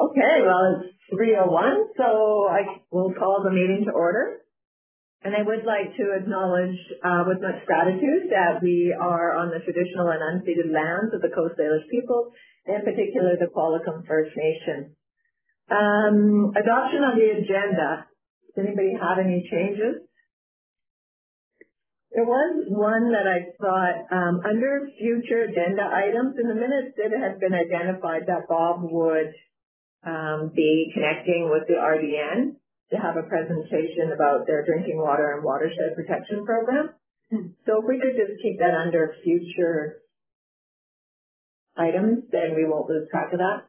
Okay, well, it's 3:01, so I will call the meeting to order. And I would like to acknowledge with much gratitude that we are on the traditional and unceded lands of the Coast Salish people, in particular the Qualicum First Nation. Adoption of the agenda. Does anybody have any changes? There was one that I thought under future agenda items in the minutes, it had been identified that Bob would be connecting with the RDN to have a presentation about their drinking water and watershed protection program. So if we could just keep that under future items, then we won't lose track of that.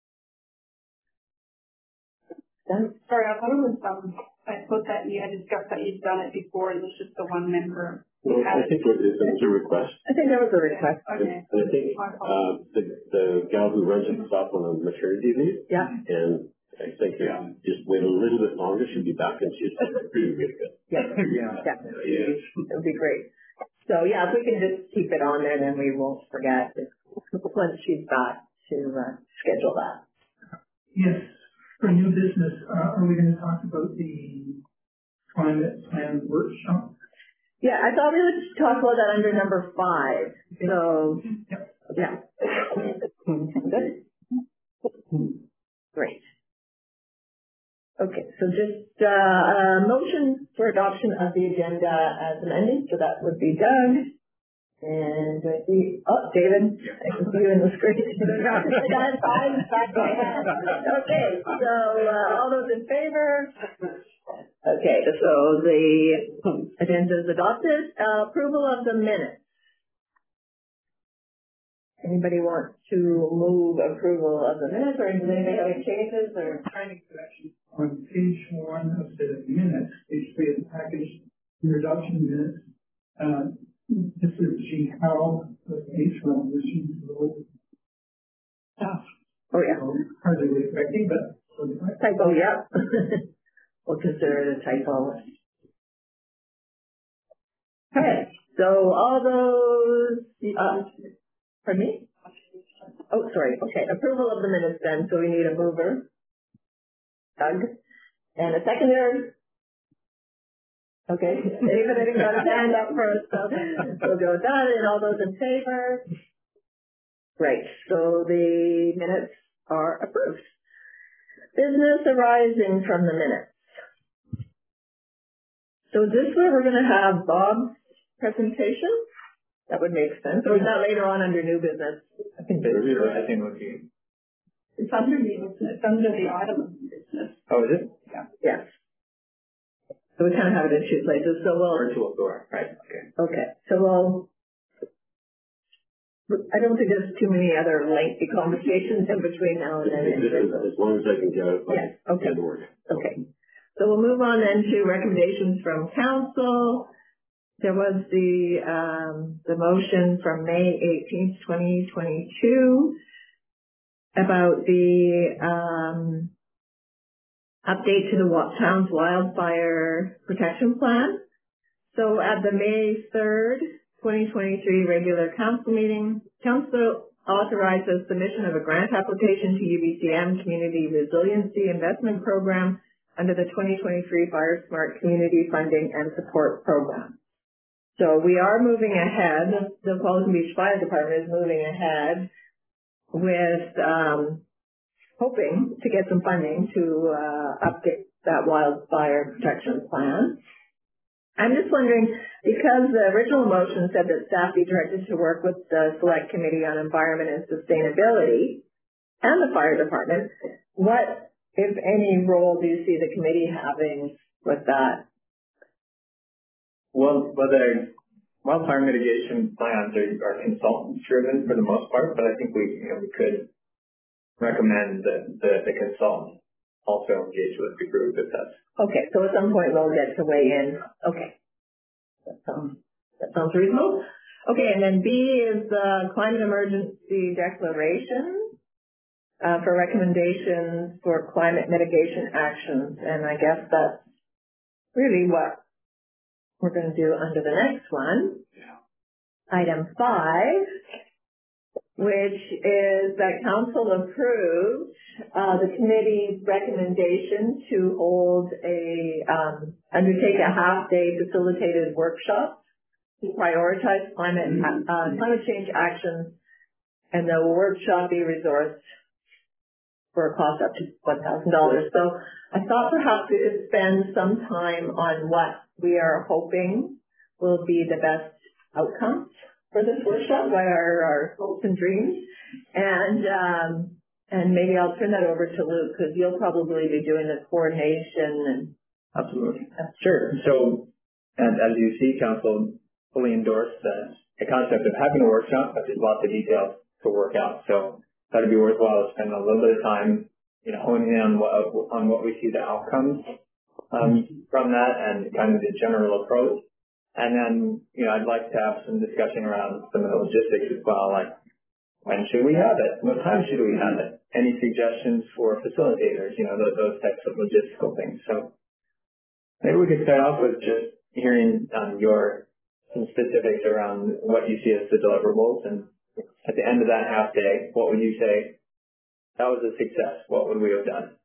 Sorry, I thought it was, I thought that you had discussed that you'd done it before and it was just the one member. No, I think it was a request. I think there was a request. Okay. And I think the gal who runs it is off on a maternity leave. Yeah. And I think just wait a little bit longer, she'll be back and she's really good. Yeah, definitely. It would be great. So yeah, if we can just keep it on there, then we won't forget once she's back to schedule that. Yes. For new business, are we going to talk about the climate plan workshop? Yeah, I thought we would talk about that under number 5. So, yeah. Good. Great. Okay, so just a motion for adoption of the agenda as amended. So that would be Doug. And I see, David, I can see you in the screen. Okay, so all those in favor? Okay, so the agenda is adopted. Approval of the minutes. Anybody want to move approval of the minutes, or does anybody have any changes or timing corrections? On page 1 of the minutes, page 3 of the package, your adoption minutes, this is G. Howell with H1, which is low. Oh, yeah. Hardly expecting, but typo, yeah. We'll consider it a typo. Okay, so all those, pardon me? Oh, sorry. Okay, approval of the minutes then. So we need a mover, Doug, and a seconder. Okay, David, I think got his hand up first, so we'll go with that. And all those in favor? Great. So the minutes are approved. Business arising from the minutes. So is this where we're going to have Bob's presentation? That would make sense. Or is that later on under new business? I think would be. It's under the item of business. Oh, is it? Yeah. Yes. So we kind of have it in 2 places. So we'll. Right. Okay. So I don't think there's too many other lengthy conversations in between now and then. As long as I can get it. Yes. Okay. Okay. So we'll move on then to recommendations from council. There was the motion from May 18th, 2022 about the update to the town's wildfire protection plan. So at the May 3rd, 2023 regular council meeting, council authorized the submission of a grant application to UBCM Community Resiliency Investment Program under the 2023 Fire Smart Community Funding and Support Program. So we are moving ahead. The Qualicum Beach Fire Department is moving ahead with hoping to get some funding to update that wildfire protection plan. I'm just wondering, because the original motion said that staff be directed to work with the Select Committee on Environment and Sustainability and the Fire Department, what, if any, role do you see the committee having with that? Well, whether wildfire mitigation plans are consultant-driven for the most part, but I think we could recommend that the consultant also engage with the group if that's. Okay, so at some point we'll get to weigh in. Okay, that sounds reasonable. Okay, and then B is the climate emergency declaration for recommendations for climate mitigation actions, and I guess that's really what we're going to do under the next one. Yeah. Item 5, which is that council approved the committee's recommendation to undertake a half-day facilitated workshop to prioritize climate change actions, and the workshop be resourced for a cost up to $1,000. So I thought perhaps we could spend some time on what we are hoping will be the best outcomes for this workshop, what are our hopes and dreams, and maybe I'll turn that over to Luke, because you'll probably be doing the coordination. Absolutely. Sure. So, as you see, Council fully endorsed the concept of having a workshop, but there's lots of details to work out. So, thought it'd be worthwhile to spend a little bit of time, honing in on what we see the outcomes from that, and kind of the general approach. And then, I'd like to have some discussion around some of the logistics as well, like when should we have it? What time should we have it? Any suggestions for facilitators? Those types of logistical things. So maybe we could start off with just hearing some specifics around what you see as the deliverables, and at the end of that half day, what would you say that was a success? What would we have done?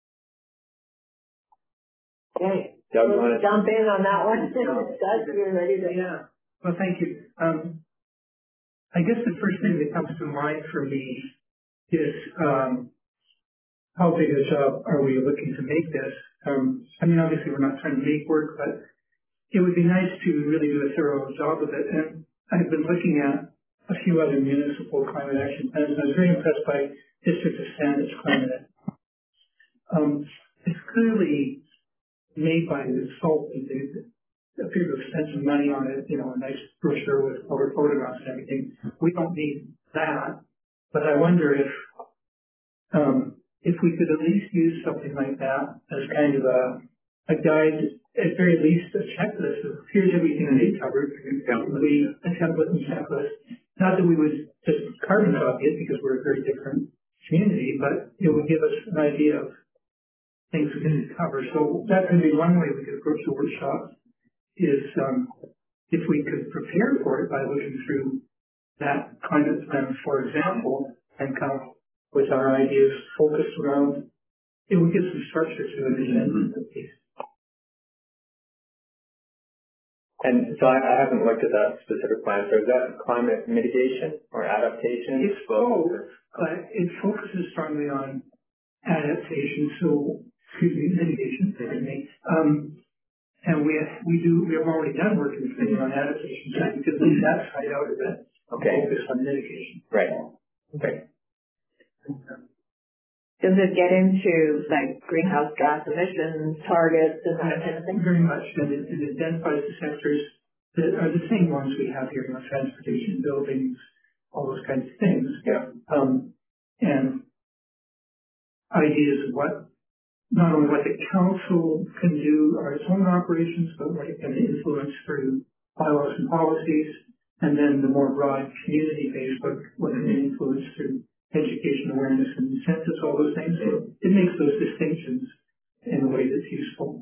Okay. Doug, let's jump in on that one. Doug, you're ready to... Yeah. Well, thank you. I guess the first thing that comes to mind for me is how big a job are we looking to make this? Obviously we're not trying to make work, but it would be nice to really do a thorough job of it. And I've been looking at a few other municipal climate action plans, and I was very impressed by District of Saanich Climate. It's clearly made by the consultant. They appear to have spent some money on it, a nice brochure with color photographs and everything. We don't need that, but I wonder if we could at least use something like that as kind of a guide, at very least a checklist of here's everything they covered. A template and checklist. Not that we would just carbon copy it, because we're a very different community, but it would give us an idea of things we can cover. So that could be one way we could approach the workshop, is if we could prepare for it by looking through that climate plan, for example, and come up with our ideas focused around, it would give some structure to it at least. And so I haven't looked at that specific plan. So is that climate mitigation or adaptation? It's both, but it focuses strongly on adaptation. So, mitigation. And we have already done work in the city on adaptation, so we could leave that side out of it. Okay. Focus on mitigation. Right. Okay. Does it get into like greenhouse gas emissions targets and that kind of thing? Very much, and it identifies the sectors that are the same ones we have here, transportation, buildings, all those kinds of things. Yeah. And ideas of not only what the council can do or its own operations, but what it can influence through bylaws and policies, and then the more broad community-based, what it can influence through education, awareness, and incentives, all those things. So it makes those distinctions in a way that's useful.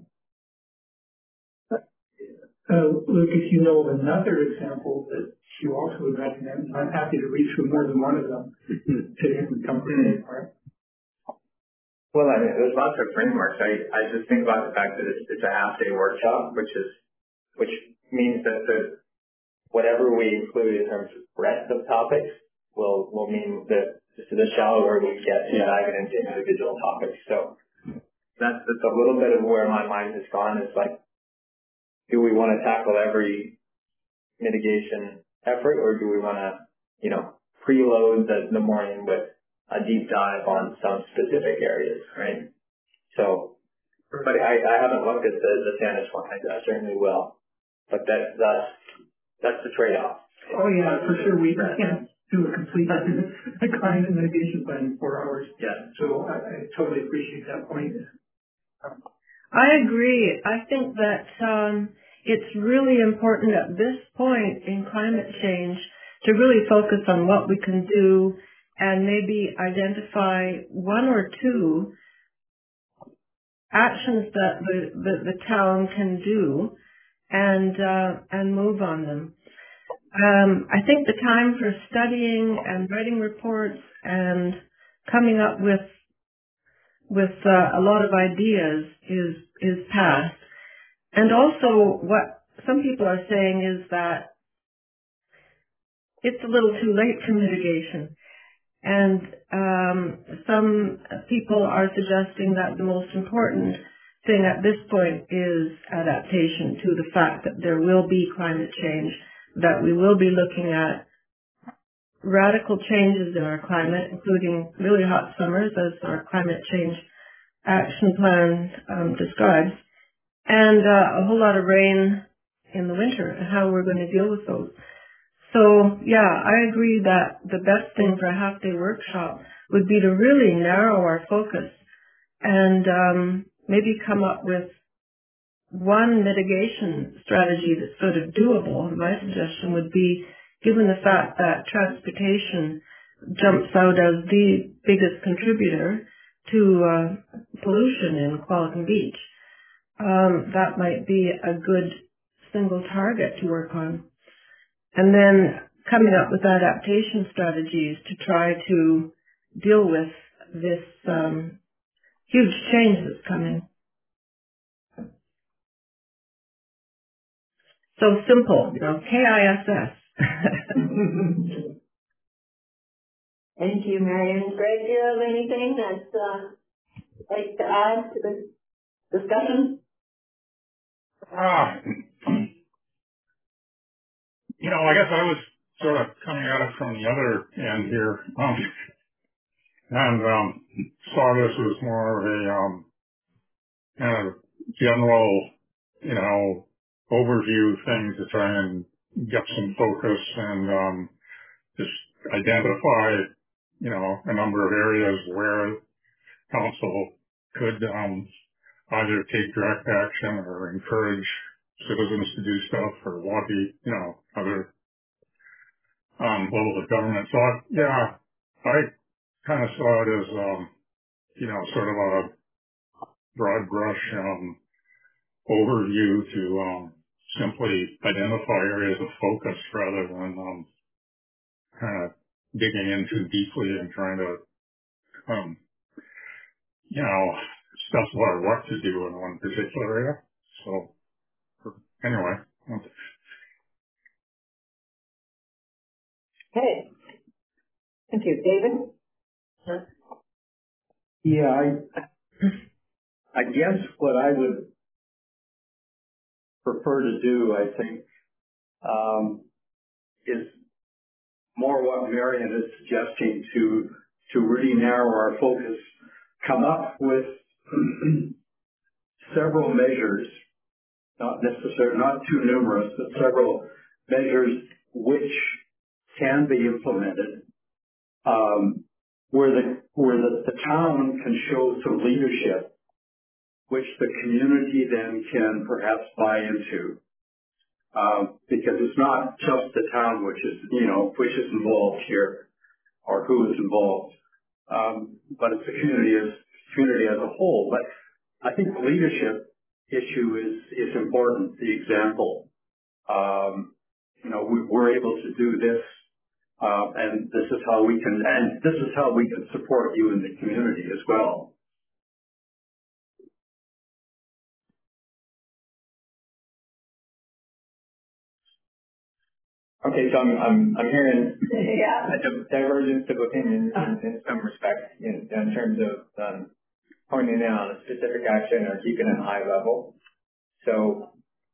Luke, if you know of another example that you also would recommend, I'm happy to read through more than one of them to come for it. Well, there's lots of frameworks. I just think about the fact that it's a half-day workshop, which means that whatever we include in terms of breadth of topics will mean that just the shallower we get to dive into individual topics. So that's a little bit of where my mind has gone. Is like, do we want to tackle every mitigation effort, or do we want to, preload the morning with a deep dive on some specific areas, right? So, but I haven't looked at the Saanich one. I certainly will. But that's the trade-off. Oh yeah, for sure. We can't do a complete climate mitigation plan in 4 hours. Yeah. So I totally appreciate that point. I agree. I think that it's really important at this point in climate change to really focus on what we can do and maybe identify one or two actions that the town can do and move on them. I think the time for studying and writing reports and coming up with with a lot of ideas is passed. And also what some people are saying is that it's a little too late for mitigation. And some people are suggesting that the most important thing at this point is adaptation to the fact that there will be climate change, that we will be looking at radical changes in our climate, including really hot summers, as our climate change action plan describes, and a whole lot of rain in the winter, and how we're going to deal with those. So, yeah, I agree that the best thing for a half-day workshop would be to really narrow our focus and maybe come up with one mitigation strategy that's sort of doable. My suggestion would be, given the fact that transportation jumps out as the biggest contributor to pollution in Qualicum Beach, that might be a good single target to work on. And then coming up with adaptation strategies to try to deal with this huge change that's coming. So simple, KISS. Thank you, Marion. Greg, do you have anything that's like to add to the discussion? I guess I was sort of coming at it from the other end here, and saw this as more of a kind of general, overview thing to try and get some focus and just identify, a number of areas where council could either take direct action or encourage citizens to do stuff or lobby, other levels of government. So I kind of saw it as, sort of a broad brush overview to simply identify areas of focus rather than kind of digging in too deeply and trying to, specify what to do in one particular area. So anyway. Okay. Thank you. David? Yeah, I guess what I would prefer to do, I think, is more what Marion is suggesting, to really narrow our focus, come up with several measures, not too numerous, but several measures which can be implemented, where the town can show some leadership, which the community then can perhaps buy into. Because it's not just the town which is involved here, or who is involved, but it's the community as a whole. But I think the leadership issue is important. The example, we're able to do this, and this is how we can support you in the community as well. Okay, so I'm hearing a divergence of opinions in some respects in terms of honing in on a specific action or keeping it high level. So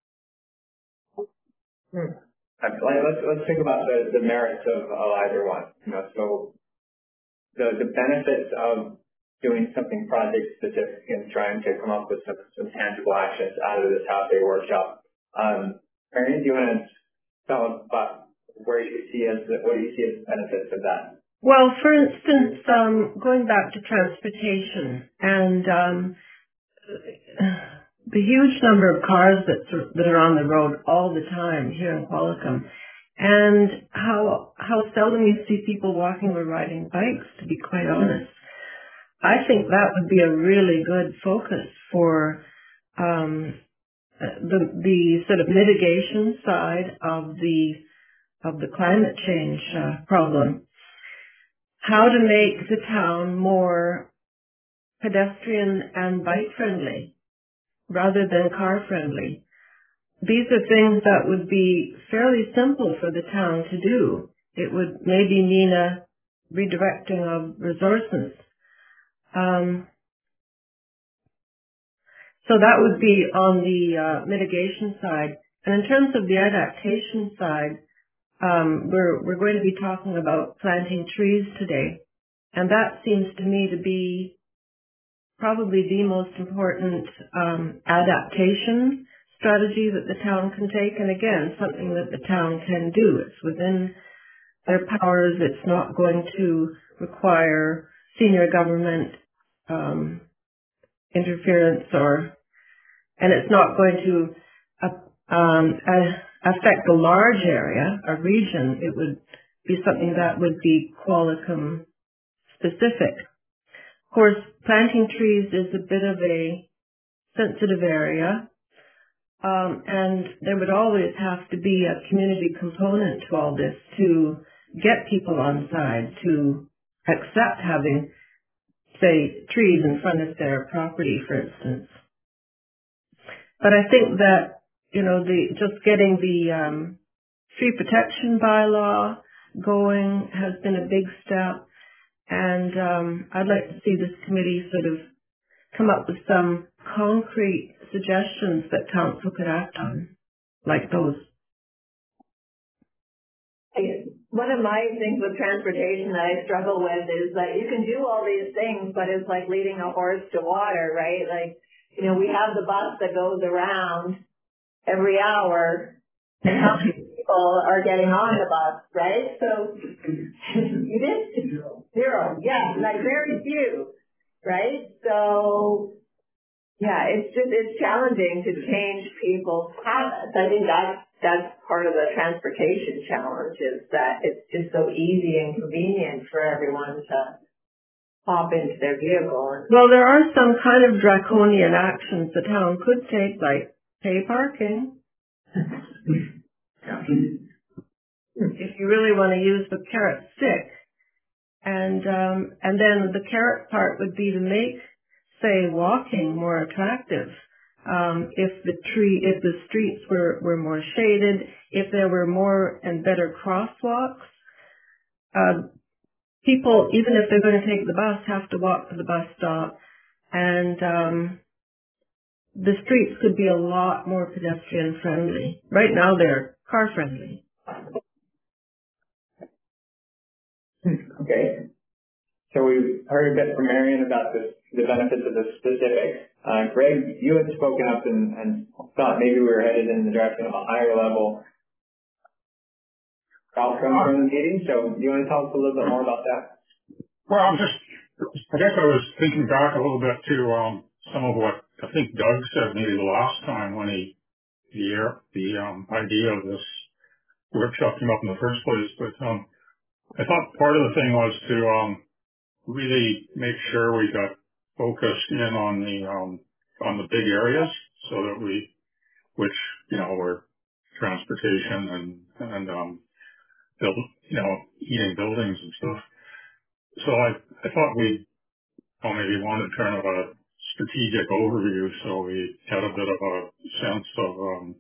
let's think about the merits of either one. So the benefits of doing something project specific and trying to come up with some tangible actions out of this half-day workshop. Marion, do you want to tell us about what do you see as the benefits of that? Well, for instance, going back to transportation and the huge number of cars that are on the road all the time here in Qualicum, and how seldom you see people walking or riding bikes, to be quite honest. I think that would be a really good focus for the sort of mitigation side of the climate change problem. How to make the town more pedestrian and bike friendly rather than car friendly. These are things that would be fairly simple for the town to do. It would maybe mean a redirecting of resources. So that would be on the mitigation side. And in terms of the adaptation side, we're going to be talking about planting trees today. And that seems to me to be probably the most important adaptation strategy that the town can take. And again, something that the town can do. It's within their powers. It's not going to require senior government interference and it's not going to affect a large area, a region. It would be something that would be Qualicum specific. Of course, planting trees is a bit of a sensitive area, and there would always have to be a community component to all this to get people on side to accept having, say, trees in front of their property, for instance. But I think that, just getting the tree protection bylaw going has been a big step. And I'd like to see this committee sort of come up with some concrete suggestions that council could act on, like those. One of my things with transportation that I struggle with is that you can do all these things, but it's like leading a horse to water, right? Like, we have the bus that goes around every hour, and how many people are getting on the bus, right? So you did zero, yeah, like very few, right? So yeah, it's challenging to change people's habits. I think that's part of the transportation challenge, is that it's just so easy and convenient for everyone to hop into their vehicle. Well, there are some kind of draconian actions the town could take, like pay parking. If you really want to use the carrot stick. And then the carrot part would be to make, say, walking more attractive. If the streets were more shaded, if there were more and better crosswalks, people, even if they're going to take the bus, have to walk to the bus stop. And the streets could be a lot more pedestrian friendly. Right now they're car friendly. Okay. So we heard a bit from Marion about the benefits of the specifics. Greg, you had spoken up and thought maybe we were headed in the direction of a higher level outcome from the meeting. So do you want to tell us a little bit more about that? Well, I guess I was thinking back a little bit to some of what I think Doug said maybe the last time when the idea of this workshop came up in the first place. But I thought part of the thing was to really make sure we got focused in on the big areas, so that which were transportation and heating buildings and stuff. So I thought we maybe wanted kind of a strategic overview, so we had a bit of a sense of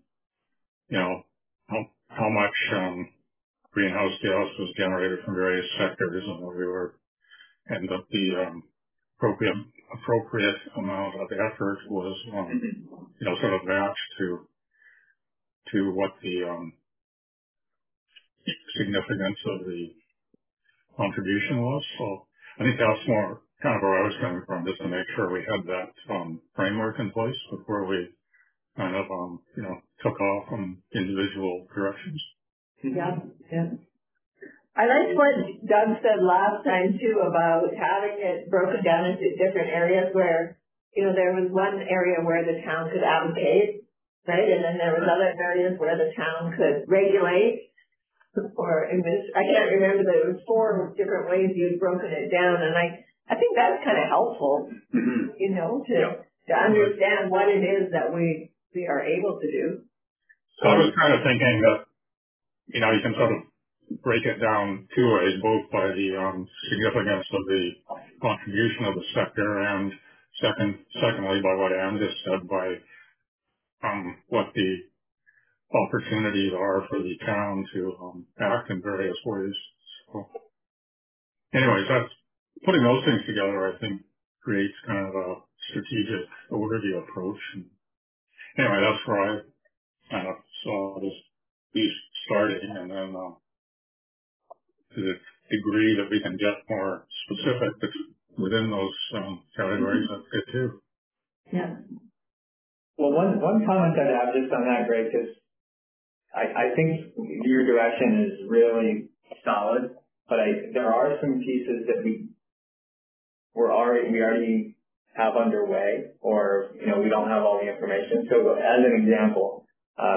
how much greenhouse gas was generated from various sectors, and what we were, and that the appropriate amount of effort was sort of matched to what the significance of the contribution was. So I think that's more kind of where I was coming from, just to make sure we had that framework in place before we kind of took off in individual directions. Yeah, yeah. I liked what Doug said last time too about having it broken down into different areas where, there was one area where the town could advocate, right? And then there was other areas where the town could regulate or I can't remember, but it was 4 different ways you'd broken it down. And I think that's kind of helpful, to understand what it is that we are able to do. So I was kind of thinking that, you can sort of break it down 2 ways, both by the significance of the contribution of the sector and secondly, by what Ann just said, by what the opportunities are for the town to act in various ways. So, anyways, that's putting those things together. I think creates kind of a strategic overview approach. And anyway, that's where I kind of saw this piece starting, and then to the degree that we can get more specific within those categories, that's good too. Yeah. Well, one comment I'd have just on that, Greg, is I think your direction is really solid, but there are some pieces that we already have underway, or we don't have all the information. So, as an example,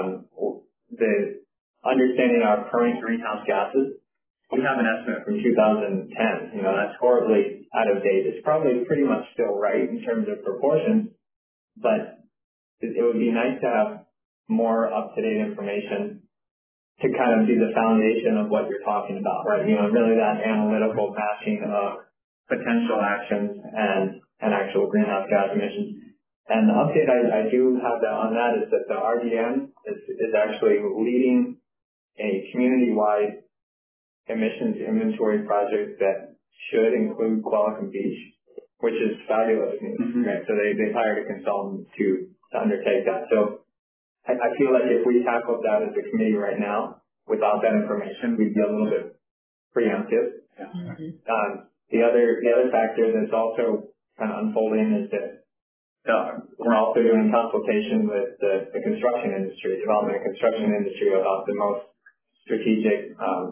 the understanding our current greenhouse gases, we have an estimate from 2010. That's horribly out of date. It's probably pretty much still right in terms of proportions, but it would be nice to have more up-to-date information to kind of be the foundation of what you're talking about, right? Really that analytical matching of potential actions and actual greenhouse gas emissions. And the update I do have on that is that the RDM is actually leading a community-wide emissions inventory project that should include Qualicum Beach, which is fabulous news, right? So they've hired a consultant to undertake that. So I feel like if we tackled that as a committee right now, without that information, we'd be a little bit preemptive. Yeah. The other factor that's also kind of unfolding is that we're also doing consultation with the construction industry, development and construction industry, about the most strategic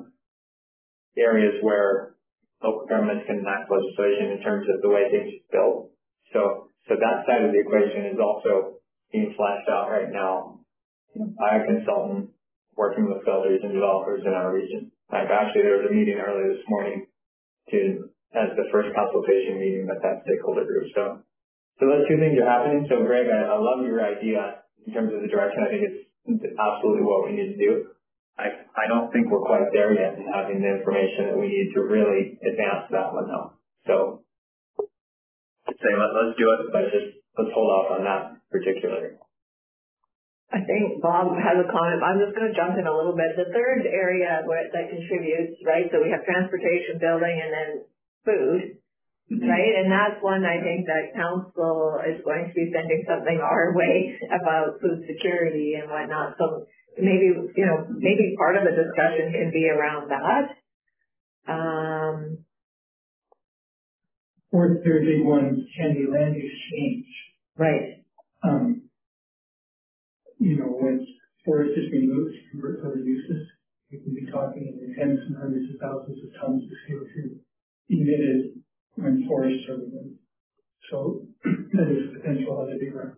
areas where local governments can enact legislation in terms of the way things are built. So that side of the equation is also being fleshed out right now by a consultant working with builders and developers in our region. Actually, there was a meeting earlier this morning as the first consultation meeting with that stakeholder group. So those two things are happening. So Greg, I love your idea in terms of the direction. I think it's absolutely what we need to do. I don't think we're quite there yet in having the information that we need to really advance that one though. So I'd say let's do it, but let's hold off on that particularly. I think Bob has a comment. I'm just going to jump in a little bit. The third area that contributes, right? So we have transportation, building, and then food, right? And that's one I think that council is going to be sending something our way about food security and whatnot. So maybe part of the discussion can be around that. Or thirdly, one can be land use change. Right. When forest is removed for other uses, you can be talking in the tens and hundreds of thousands of tons of CO2 emitted when forests are removed. So that is potential other big one.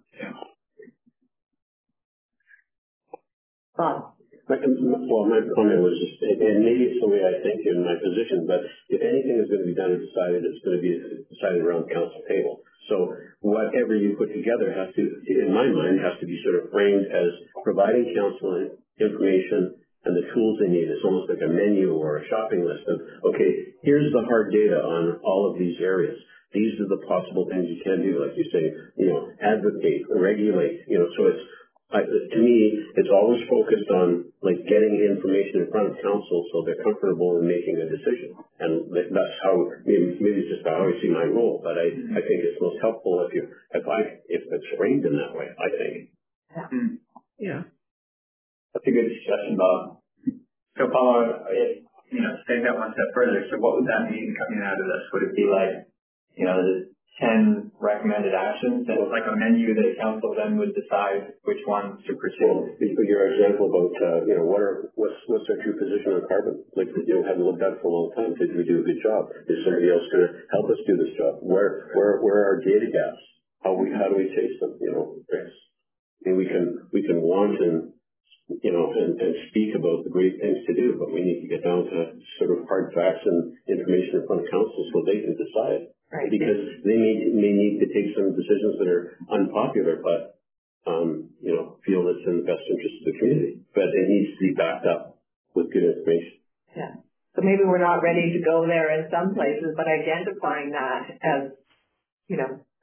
Bob. My comment was just, and maybe it's the way I think in my position, but if anything is going to be done or decided, it's going to be decided around the council table. So whatever you put together has to, in my mind, has to be sort of framed as providing council information and the tools they need. It's almost like a menu or a shopping list of, okay, here's the hard data on all of these areas. These are the possible things you can do, like you say, advocate, regulate, so it's, to me, it's always focused on like getting information in front of council so they're comfortable in making a decision, and that's how maybe it's just how I see my role. But I think it's most helpful if it's framed in that way. I think. Yeah. That's a good suggestion, Bob. So, Paula, take that one step further. So, what would that mean coming out of this? Would it be like, the 10 recommended actions, and like a menu that council then would decide which ones to pursue? Your example about, what's our true position on carbon? Like, haven't looked at it for a long time. Did we do a good job? Is somebody else going to help us do this job? Where are our data gaps? How do we chase them? We can want and speak about the great things to do, but we need to get down to sort of hard facts and information in front of council so they can decide. Right. Because they may need to take some decisions that are unpopular, but feel it's in the best interest of the community. But it needs to be backed up with good information. Yeah. So maybe we're not ready to go there in some places, but identifying that as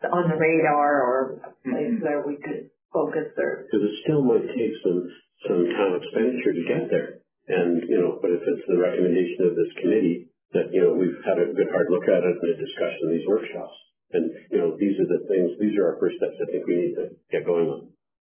on the radar or a place where we could focus or. Because it still might take some town expenditure to get there. And, but if it's the recommendation of this committee that, we've had a good hard look at it and a discussion in these workshops. And, these are the things, these are our first steps I think we need to get going on.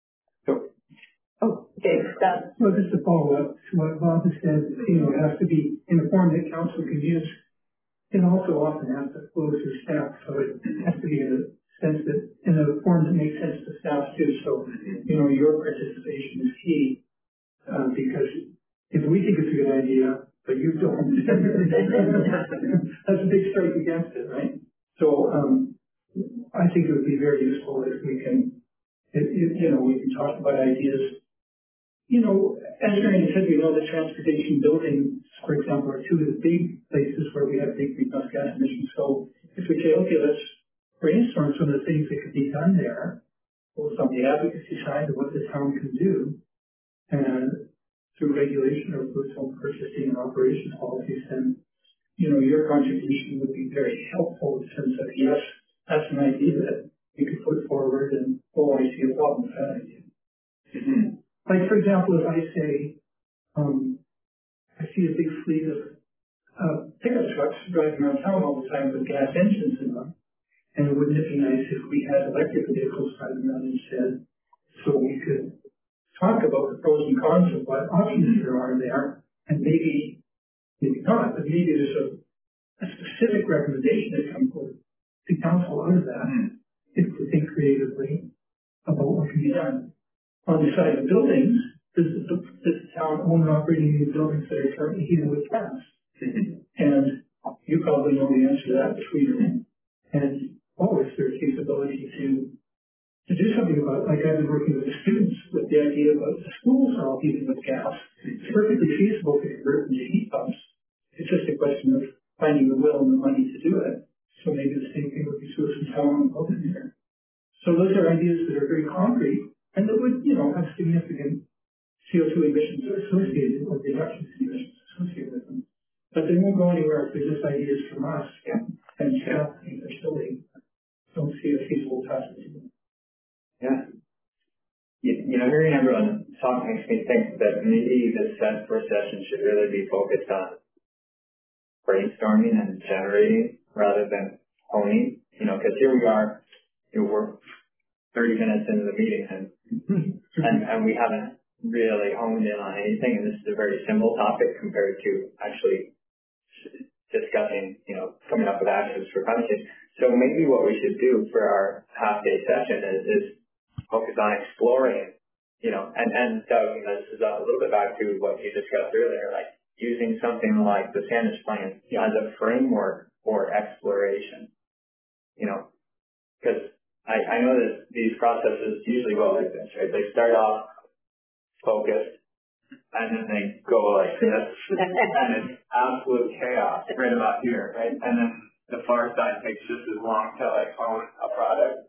Okay, Doug. Well, just to follow up to what Bob has said, it has to be in a form that council can use. It also often has to flow to staff, so it has to be in a sense that in a form that makes sense to staff too. So, your participation is key, because if we think it's a good idea, but you don't, that's a big strike against it, right? So, I think it would be very useful if we can, we can talk about ideas. As Marion said, the transportation buildings, for example, are two of the big places where we have big greenhouse gas emissions. So if we say, okay, let's brainstorm some of the things that could be done there, both on the advocacy side of what the town can do, and through regulation or through its own purchasing and operations policies, then, your contribution would be very helpful in the sense of, yes, that's an idea that we could put forward, and, I see a problem with that idea. Mm-hmm. Like, for example, if I say, I see a big fleet of pickup trucks driving around town all the time with gas engines in them, and wouldn't it be nice if we had electric vehicles driving around instead, so we could talk about the pros and cons of what options there are there, and maybe not, but maybe there's a specific recommendation that comes to council out of that, if we think creatively about what can be done. On the side of buildings, does the town own and operating these buildings that are currently heated with gas? And you probably know the answer to that between them. And is there feasibility to do something about it? Like I've been working with the students with the idea about the schools are all heated with gas. It's perfectly feasible to convert them to heat pumps. It's just a question of finding the will and the money to do it. So maybe the same thing would be true of some town and building there. So those are ideas that are very concrete and that would, have significant CO2 emissions associated with reductions in emissions associated with them. But they won't go anywhere if they're just ideas from us and staff and facility. Don't see a feasible task to do. Yeah. Hearing everyone talk makes me think that maybe this first session should really be focused on brainstorming and generating rather than honing. Because here we are, we're 30 minutes into the meeting and we haven't really honed in on anything. And this is a very simple topic compared to actually discussing, coming up with actions for climate change. So maybe what we should do for our half-day session is focus on exploring, and Doug, this is a little bit back to what you discussed earlier, like using something like the Sandwich Plan as a framework for exploration, because I know that these processes usually go like this, right? They start off focused, and then they go like this, and it's absolute chaos right about here, right? And then the far side takes just as long to own a product.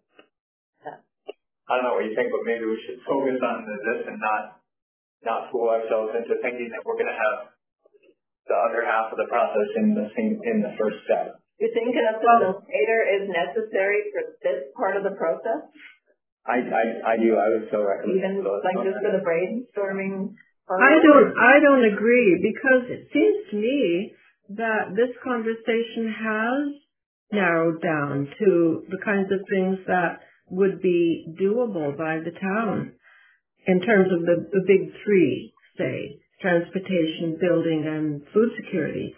I don't know what you think, but maybe we should focus on this and not fool ourselves into thinking that we're going to have the other half of the process in the first step. You think a facilitator is necessary for this part of the process? I do. I would so recommend. Even like just for the brainstorming? I don't agree, because it seems to me that this conversation has narrowed down to the kinds of things that would be doable by the town in terms of the big three, say, transportation, building, and food security.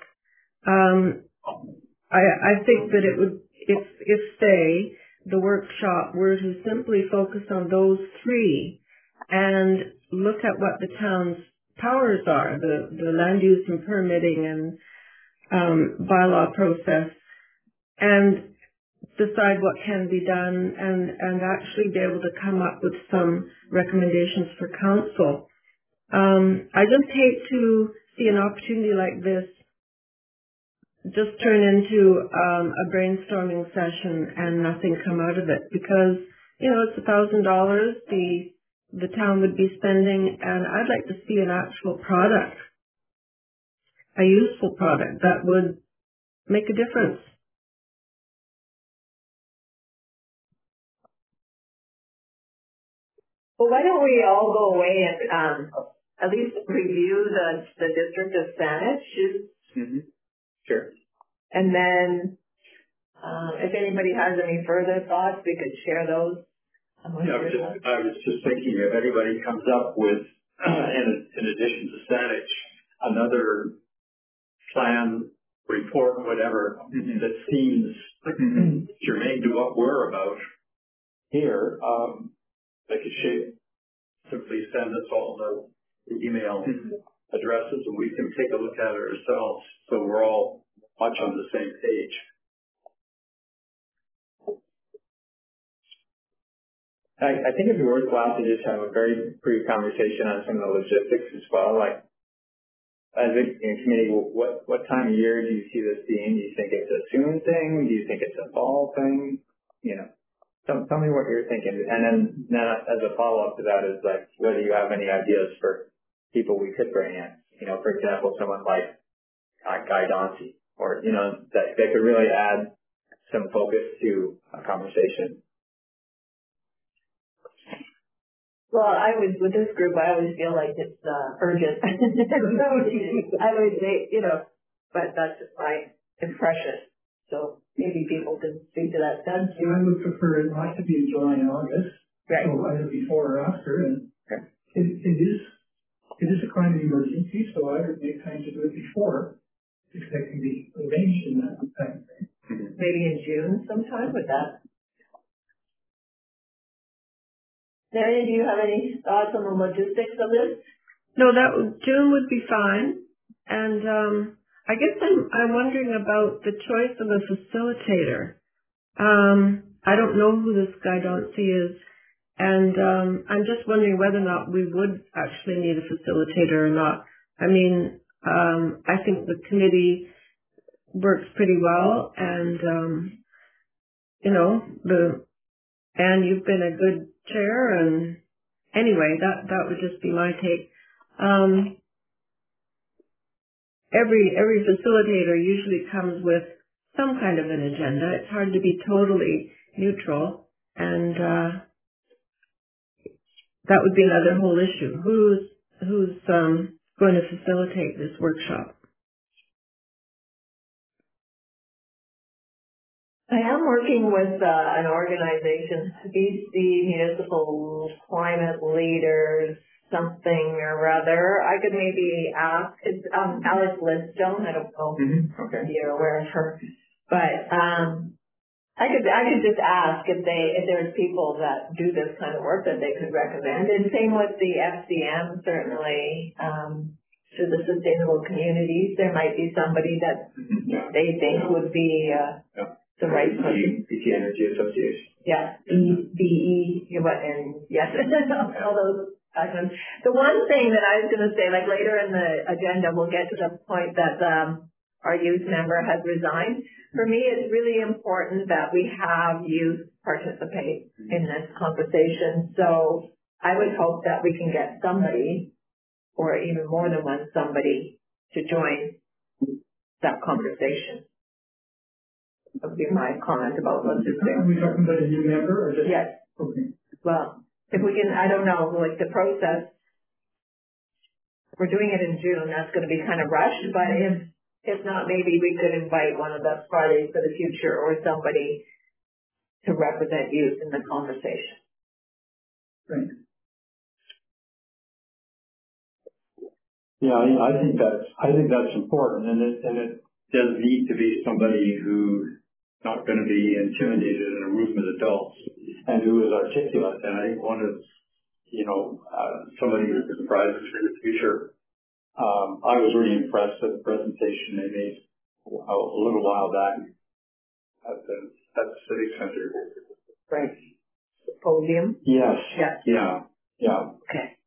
I think that it would, if say, the workshop were to simply focus on those three and look at what the town's powers are, the land use and permitting and bylaw process, and decide what can be done and actually be able to come up with some recommendations for council. I just hate to see an opportunity like this just turn into a brainstorming session and nothing come out of it, because it's $1,000 the town would be spending, and I'd like to see an actual product, a useful product that would make a difference. Well, why don't we all go away and at least review the District of Saanich? Sure. And then if anybody has any further thoughts, we could share those. I was just thinking if anybody comes up with, in addition to Saanich, another plan, report, whatever, that seems germane to what we're about here, they could simply send us all the email addresses and we can take a look at it ourselves so we're all much on the same page. I think it'd be worthwhile to just have a very brief conversation on some of the logistics as well. Like, as a committee, what time of year do you see this being? Do you think it's a soon thing? Do you think it's a fall thing? You know, tell me what you're thinking. And then as a follow-up to that is like, whether you have any ideas for people we could bring in. You know, for example, someone like Guy Dauncey, or, you know, that they could really add some focus to a conversation. Well, with this group, I always feel like it's urgent. I would say, you know, but that's just my impression. So maybe people can speak to that sense. Yeah, I would prefer it not to be in July and August. Right. So either before or after. And it is a climate emergency, so I would make time to do it before if that can be arranged in that time. Maybe in June sometime with that. Mary, do you have any thoughts on the logistics of this? No, June would be fine. And I guess I'm wondering about the choice of a facilitator. I don't know who this Guy Dauncey is, and I'm just wondering whether or not we would actually need a facilitator or not. I mean, I think the committee works pretty well, and you know, and you've been a good chair, and anyway, that would just be my take. Every facilitator usually comes with some kind of an agenda. It's hard to be totally neutral, and that would be another whole issue. Who's going to facilitate this workshop? I am working with an organization, BC Municipal Climate Leaders, something or other. I could maybe ask, it's Alex Lidstone, I don't know if you're aware of her, but I could just ask if there's people that do this kind of work that they could recommend. And same with the FCM, certainly, through the Sustainable Communities, there might be somebody that they think would be the right person. BC Energy Association. Yeah, BE, and yes, all those acronyms. The one thing that I was going to say, like later in the agenda, we'll get to the point that our youth member has resigned. For me, it's really important that we have youth participate in this conversation. So I would hope that we can get somebody, or even more than one somebody, to join that conversation. That would be my comment about logistics. Are we talking about a new member or just? Yes. Okay. Well, if we can, I don't know, like the process, we're doing it in June, that's going to be kind of rushed, but if not, maybe we could invite one of the Fridays for the Future or somebody to represent youth in the conversation. Right. Yeah, I think that's important, and it does need to be somebody who's not going to be intimidated in a room with adults and who is articulate. And I think one of, somebody who's been prized for the future. I was really impressed with the presentation they made a little while back at the Civic Center. Right. The podium? Yes. Yeah. Yeah. Okay.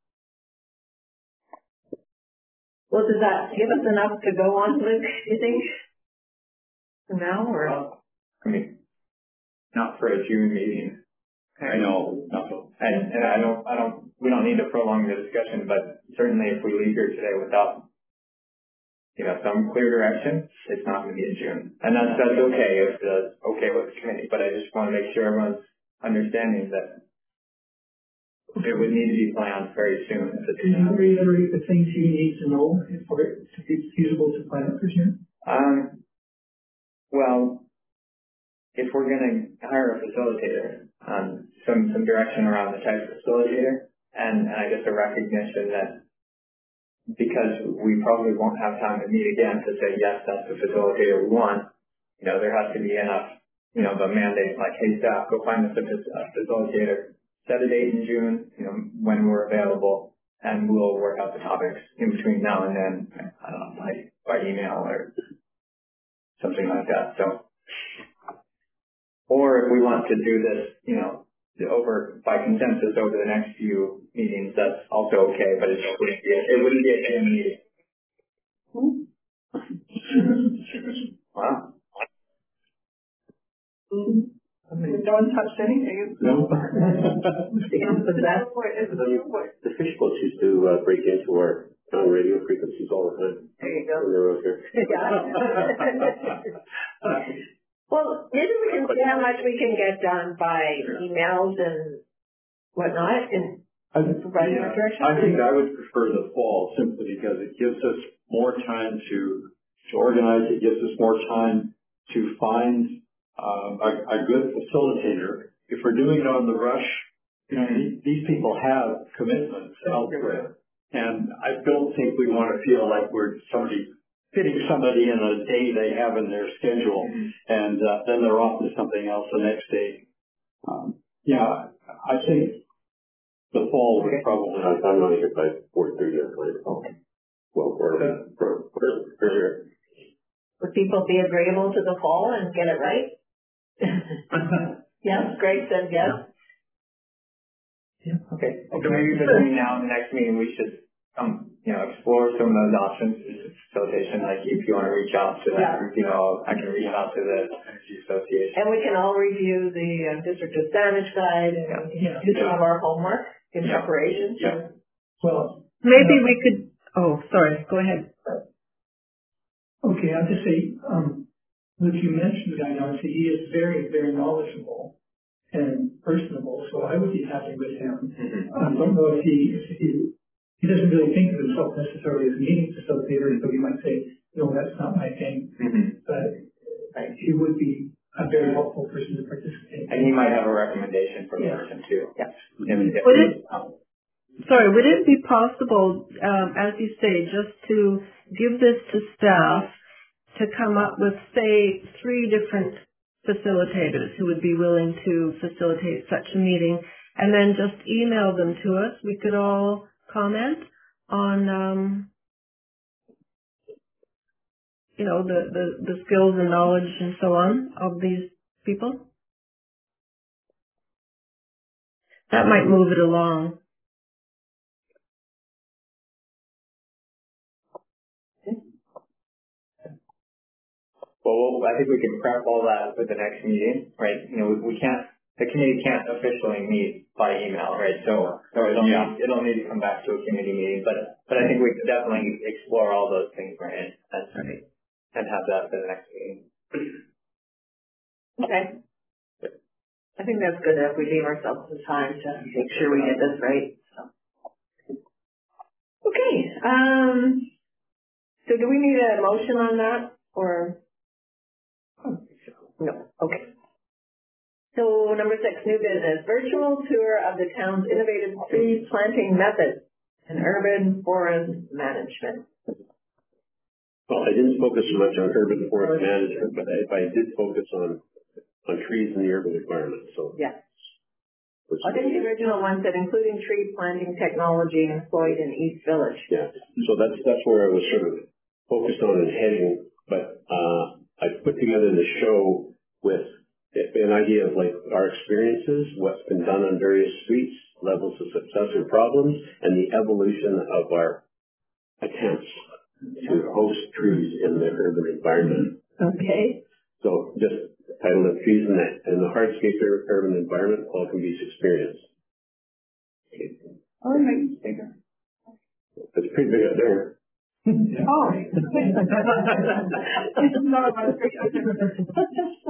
Well, does that give us enough to go on with, do you think? Now or? I mean, not for a June meeting. I know. No. And we don't need to prolong the discussion, but certainly if we leave here today without, some clear direction, it's not going to be in June. And that's okay if it's okay with the committee, but I just want to make sure everyone's understanding that it would need to be planned very soon. Can you reiterate the things you need to know for it to be feasible to plan it this year? Well, if we're going to hire a facilitator, some direction around the type of facilitator, and I guess a recognition that because we probably won't have time to meet again to say, yes, that's the facilitator we want, there has to be enough, the mandate, like, hey, staff, go find us a facilitator, set a date in June, when we're available, and we'll work out the topics in between now and then, I don't know, by email or something like that. So, or if we want to do this, by consensus over the next few meetings, that's also okay, but it wouldn't be a June meeting. Wow. No one touched anything. No. The fish boats used to break into our town radio frequencies all the time. There you go. When they were out here. Well, maybe we can see how much we can get done by emails and whatnot, and providing our direction. I think I would prefer the fall simply because it gives us more time to organize. It gives us more time to find a good facilitator. If we're doing it on the rush, these people have commitments elsewhere. And I don't think we want to feel like we're fitting somebody in a day they have in their schedule, and then they're off to something else the next day. I think the fall would probably. I'm not here by 4:30 or 5. Well, for Would people be agreeable to the fall and get it right? Yes, Greg said yes. Yeah. Okay. So maybe between now and the next meeting, we should explore some of those options for facilitation. Like if you want to reach out to that, I can reach out to the Energy Association. And we can all review the District of Saanich Guide and do some of our homework in preparation. Yeah. Well, maybe we could. Oh, sorry. Go ahead. Okay, I'll just say, look, you mentioned the guy now, so he is very, very knowledgeable and personable, so I would be happy with him. I don't know if he doesn't really think of himself necessarily as a meeting facilitator, so he might say, no, that's not my thing. But he would be a very helpful person to participate. And he might have a recommendation for the person too. Yes. Would it be possible, as you say, just to give this to staff to come up with, say, 3 different facilitators who would be willing to facilitate such a meeting, and then just email them to us? We could all comment on, the skills and knowledge and so on of these people. That might move it along. Well, I think we can prep all that for the next meeting, right? The committee can't officially meet by email, right? So it'll need to come back to a committee meeting, but I think we could definitely explore all those things, right? And have that for the next meeting. Okay. I think that's good if we leave ourselves some time to make sure we get this right. So. Okay. So do we need a motion on that, or? No. Okay. So number 6, new business. Virtual tour of the town's innovative tree planting methods and urban forest management. Well, I didn't focus so much on urban forest management, but I did focus on trees in the urban environment. So yes. I think the original one said including tree planting technology employed in East Village. Yeah. So that's where I was sort of focused on and heading, but I put together the show with an idea of like our experiences, what's been done on various streets, levels of success or problems, and the evolution of our attempts to host trees in the urban environment. Okay. So just title of Trees in the Hardscape Urban Environment, all can be experienced. All right. It's pretty big up there. Oh.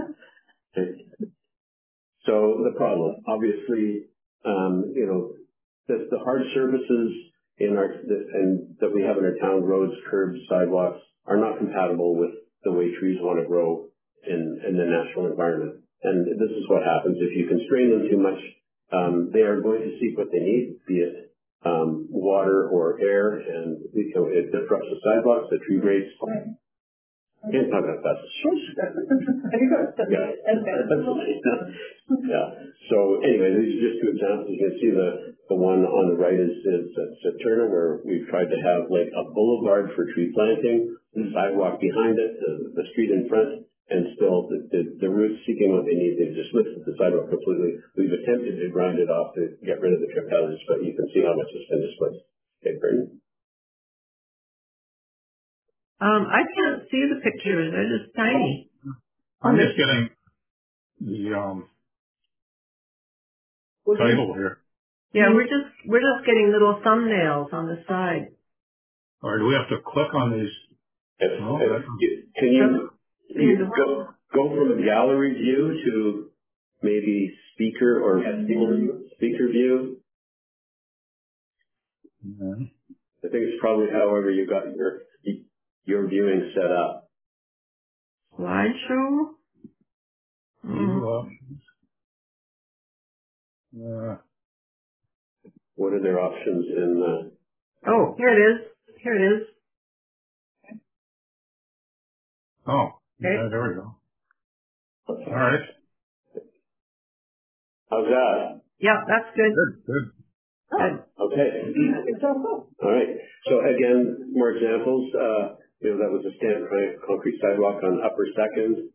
So the problem, obviously, the hard surfaces that we have in our town, roads, curbs, sidewalks, are not compatible with the way trees want to grow in the natural environment. And this is what happens if you constrain them too much. They are going to seek what they need, be it water or air, and it disrupts the sidewalks, the tree rates. Can't talk about that. Yeah. So anyway, these are just two examples. You can see the one on the right is Turner, where we've tried to have like a boulevard for tree planting, the sidewalk behind it, the street in front, and still the roots seeking what they need. They've just lifted the sidewalk completely. We've attempted to grind it off to get rid of the trip hazards, but you can see how much has been displaced. Okay, Brittany? I can't see the pictures. They're just tiny. I'm just getting the title here. Yeah, we're just getting little thumbnails on the side. Or do we have to click on these? Can you go from a gallery view to maybe speaker or speaker view? Mm-hmm. I think it's probably however you got your viewing set up. Slideshow? What are their options in Oh, here it is. Here it is. Oh, okay. Yeah, there we go. All right. How's that? Yeah, that's good. Good. Good. Okay. All right. So again, more examples. That was a standard concrete sidewalk on Upper Second.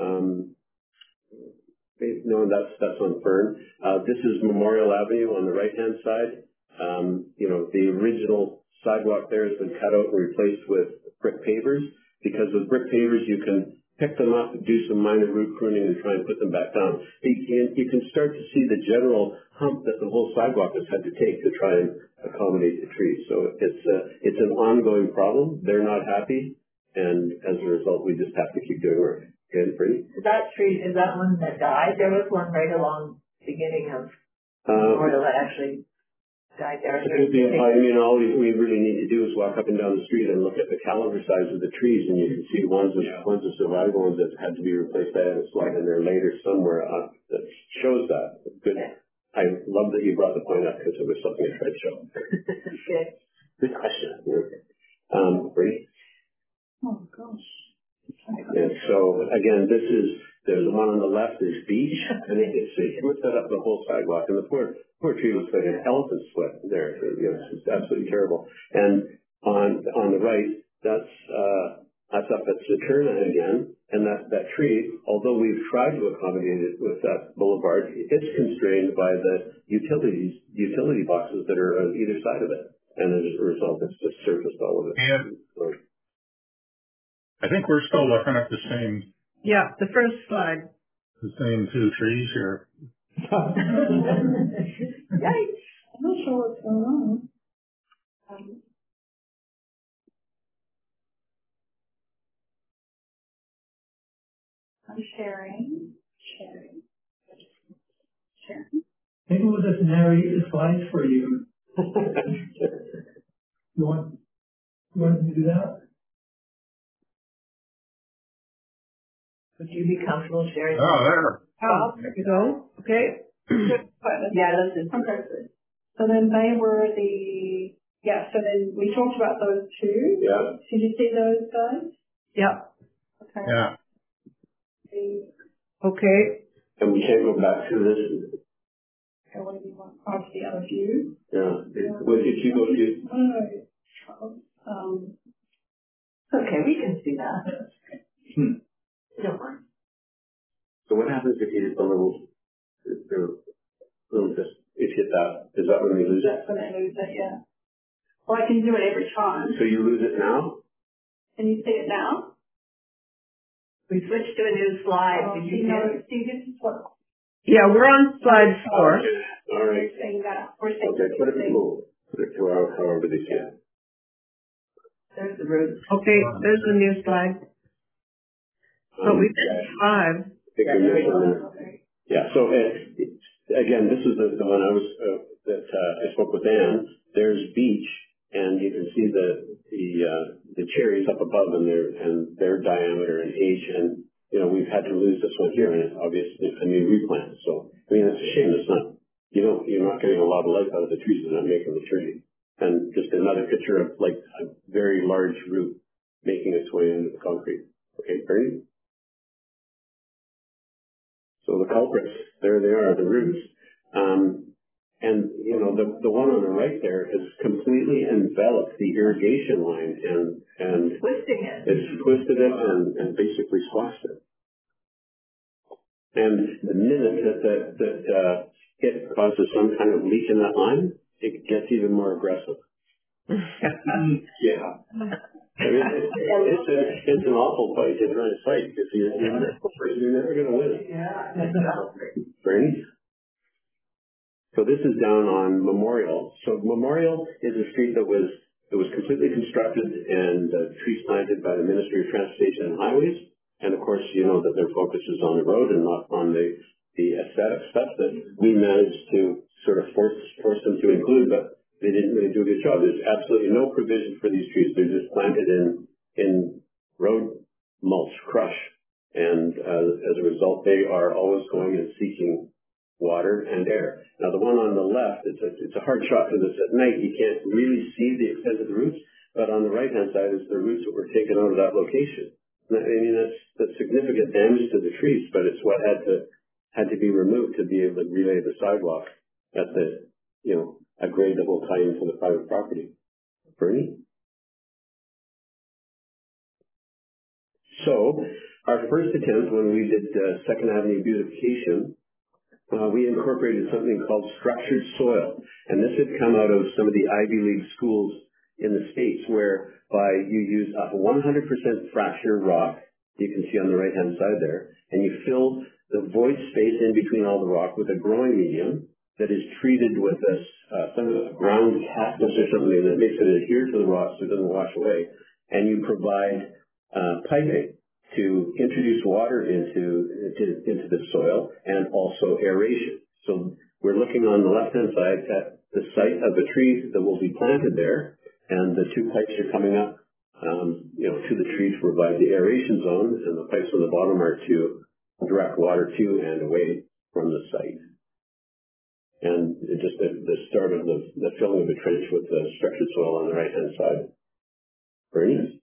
No, that's on Fern. This is Memorial Avenue on the right-hand side. The original sidewalk there has been cut out and replaced with brick pavers. Because with brick pavers, you can pick them up, do some minor root pruning, and try and put them back down. You can start to see the general hump that the whole sidewalk has had to take to try and accommodate the trees. So it's an ongoing problem. They're not happy, and as a result, we just have to keep doing work. Okay, Brittany? That tree, is that one that died? There was one right along the beginning of Memorial that actually died there. All we really need to do is walk up and down the street and look at the caliber size of the trees, and you can see ones that survived, ones that had to be replaced. They had a slide in there later somewhere that shows that. Good. I love that you brought the point up because it was something I tried to show. Okay. Good question. Brady? Oh gosh. And so again, there's the one on the left is beach, and it's lifted up the whole sidewalk, and the poor tree looks like an elephant's foot there. It's absolutely terrible. And on the right, that's up at Saturna again, and that tree, although we've tried to accommodate it with that boulevard, it's constrained by the utility boxes that are on either side of it, and as a result, it's just surfaced all of it. And I think we're still looking at the same. Yeah, the first slide. The same two trees here. Yikes. I'm not sure what's going on. I'm sharing. Maybe we'll just narrate the slides for you. You want me to do that? Would you be comfortable sharing? Oh, there. Oh, there you go. Okay. Yeah, this is. Okay. So then they were so then we talked about those two. Yeah. Did you see those guys? Yeah. Okay. Yeah. Okay. And we can't go back to this. Okay, what do you want? Oh, to the other view? Yeah. What did you go to? Okay, we can see that. Don't mind. So what happens if you hit the little just if you hit that? Is that when we lose it? That's when I lose it, yeah. Well, I can do it every time. So you lose it now? Can you see it now? We switched to a new slide. Did you see this is what Yeah, we're on slide 4. Okay. All right. we're saying that. We're saying Okay, put it to however they see it. There's the roots. Okay, there's the new slide. So we did 5. Yeah, so again, this is the one I was, that I spoke with Ann, there's beach, and you can see the cherries up above and their diameter and age, and we've had to lose this one here, and it's obviously a new replant. So I mean, it's a shame. It's not you're not getting a lot of life out of the trees. They're not making the tree. And just another picture of like a very large root making its way into the concrete. Okay, Bernie. So the culprits, there they are, the roots. And the one on the right there has completely enveloped the irrigation line and twisting it. It's twisted it and basically squashed it. And the minute that it causes some kind of leak in that line, it gets even more aggressive. Yeah. I mean, it's an awful fight to try to fight because you're never going to win. Yeah. Bernie? So this is down on Memorial. So Memorial is a street that was completely constructed and trees planted by the Ministry of Transportation and Highways. And of course, you know that their focus is on the road and not on the aesthetic stuff that we managed to sort of force them to include, but they didn't really do a good job. There's absolutely no provision for these trees. They're just planted in road mulch, crush. And as a result, they are always going and seeking water and air. Now, the one on the left, it's a hard shot because it's at night. You can't really see the extent of the roots, but on the right-hand side is the roots that were taken out of that location. I mean, that's significant damage to the trees, but it's what had to be removed to be able to relay the sidewalk at a grade that will tie into the private property. Bernie? So, our first attempt when we did Second Avenue beautification, we incorporated something called structured soil. And this had come out of some of the Ivy League schools in the States, whereby you use a 100% fracture rock, you can see on the right-hand side there, and you fill the void space in between all the rock with a growing medium that is treated with some ground cactus or something that makes it adhere to the rock so it doesn't wash away. And you provide piping to introduce water into the soil and also aeration. So we're looking on the left-hand side at the site of the tree that will be planted there, and the two pipes are coming up, to the tree to provide the aeration zone, and the pipes on the bottom are to direct water to and away from the site. And just the start of the filling of the trench with the structured soil on the right-hand side. Bernie?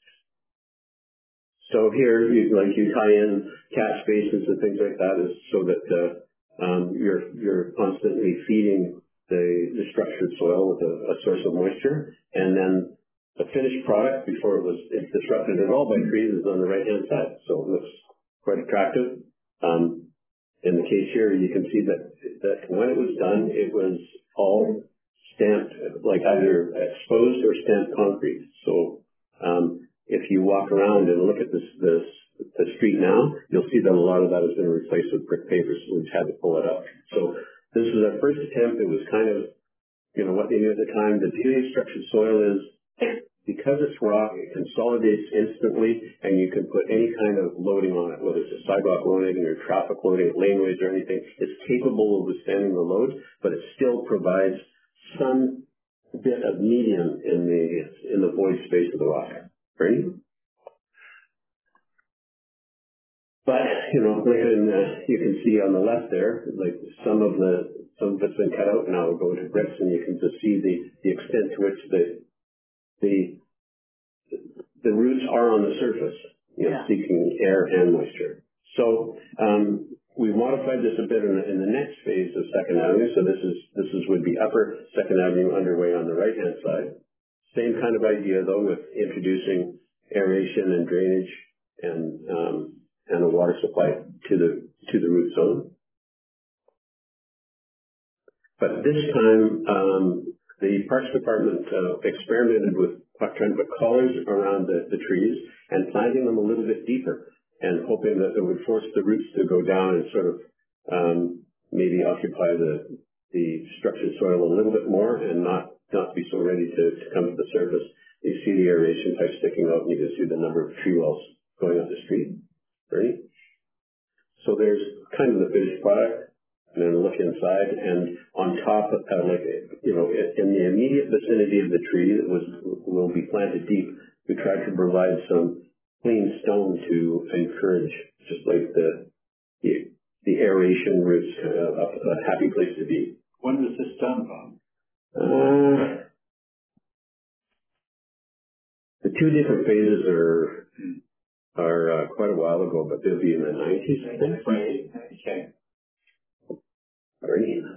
So here, you tie in catch basins and things like that, is so that you're constantly feeding the structured soil with a source of moisture, and then the finished product, before it's disrupted at all by trees, is on the right-hand side. So it looks quite attractive. In the case here, you can see that when it was done, it was all stamped, like either exposed or stamped concrete. So if you walk around and look at the street now, you'll see that a lot of that has been replaced with brick pavers, so we've had to pull it up. So this was our first attempt. It was kind of, what they knew at the time. The beauty of structured soil is, because it's rock, it consolidates instantly, and you can put any kind of loading on it, whether it's a sidewalk loading or traffic loading, laneways or anything. It's capable of withstanding the load, but it still provides some bit of medium in the void space of the rock. Right? But you can see on the left there, like some of it's been cut out now. We'll go to bricks, and you can just see the extent to which the roots are on the surface, seeking air and moisture. So we modified this a bit in the next phase of Second Avenue. So this would be Upper Second Avenue underway on the right-hand side. Same kind of idea though, with introducing aeration and drainage and a water supply to the root zone. But this time, the Parks Department experimented with trying to put collars around the trees and planting them a little bit deeper, and hoping that it would force the roots to go down and sort of maybe occupy the structured soil a little bit more and not be so ready to come to the surface. You see the aeration pipe sticking out, and you can see the number of tree wells going up the street. Right? So there's kind of the finished product, and then look inside, and on top of, in the immediate vicinity of the tree that will be planted deep, we tried to provide some clean stone to encourage, just like the aeration roots, a happy place to be. When was this done, Bob? The two different phases are quite a while ago, but they'll be in the 90s, I think. Right. Okay. Ernie.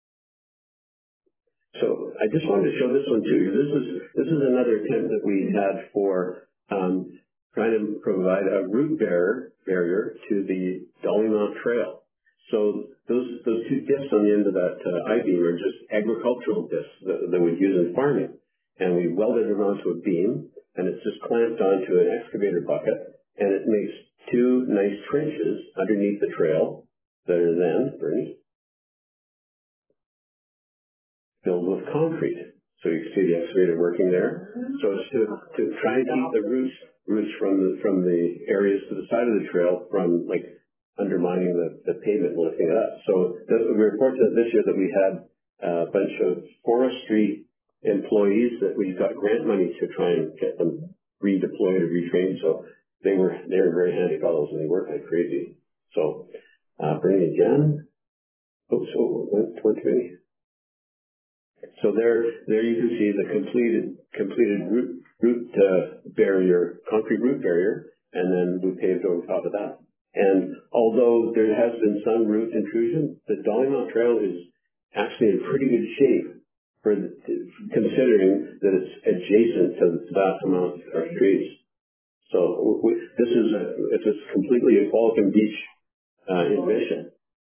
So I just wanted to show this one too. This is another attempt that we had for trying to provide a root barrier to the Dollymount Trail. So those two discs on the end of that I-beam are just agricultural discs that we use in farming. And we welded them onto a beam, and it's just clamped onto an excavator bucket, and it makes two nice trenches underneath the trail that are then, Bernie, filled with concrete. So you can see the excavator working there. So it's to try and keep the roots from the areas to the side of the trail from like undermining the pavement and lifting it up. So we were fortunate this year that we had a bunch of forestry employees that we got grant money to try and get them redeployed or retrained. So they were very handy fellows, and they worked like crazy. So bring it again. Oh, so went too many. So there you can see the completed root barrier, concrete root barrier, and then we paved over top of that. And although there has been some root intrusion, the Dollymount Trail is actually in pretty good shape considering that it's adjacent to vast amounts of our streets. So it's a completely a Falcon Beach invention.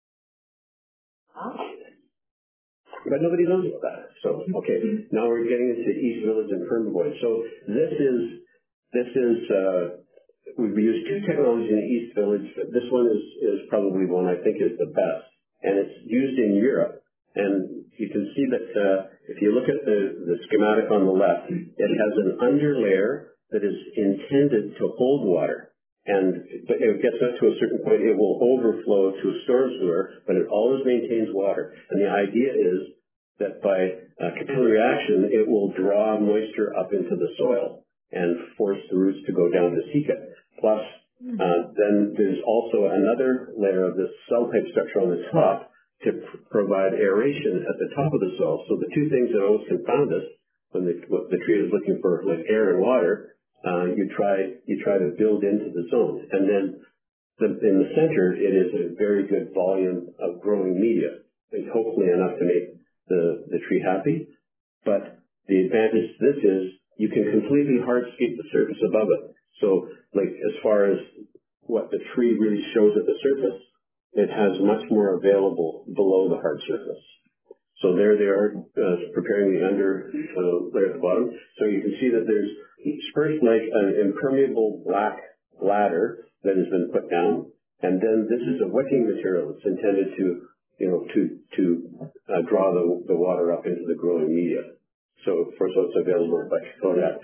But nobody knows about that. So, okay, now we're getting into East Village and Permaboy. So this is we've used two technologies in the East Village, but this one is probably one I think is the best. And it's used in Europe. And you can see that if you look at the schematic on the left, it has an underlayer that is intended to hold water. But it gets up to a certain point, it will overflow to a storm sewer, but it always maintains water. And the idea is that by capillary action, it will draw moisture up into the soil and force the roots to go down to seek it. Plus, then there's also another layer of this cell type structure on the top to provide aeration at the top of the soil. So the two things that always confound us when the tree is looking for like air and water, you try to build into the zone. And then in the center, it is a very good volume of growing media, and hopefully enough to make the tree happy. But the advantage to this is you can completely hardscape the surface above it. So like as far as what the tree really shows at the surface, it has much more available below the hard surface. So there they are preparing the under layer at the bottom. So you can see that there's first like an impermeable black ladder that has been put down, and then this is a wicking material. It's intended to draw the water up into the growing media. So first of all, it's available by Kodak.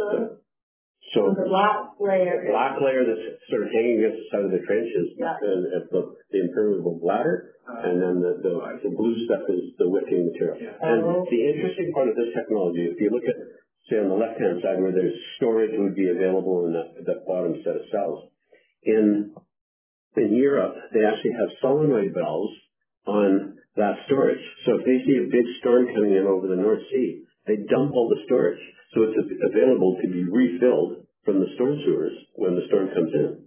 So the black layer that's sort of hanging against the side of the trench is the impermeable bladder, and then the blue stuff is the wicking material. And the interesting part of this technology, if you look at, say, on the left-hand side where there's storage would be available in that bottom set of cells, in Europe, they actually have solenoid valves on that storage. So if they see a big storm coming in over the North Sea, they dump all the storage. So it's available to be refilled from the storm sewers when the storm comes in.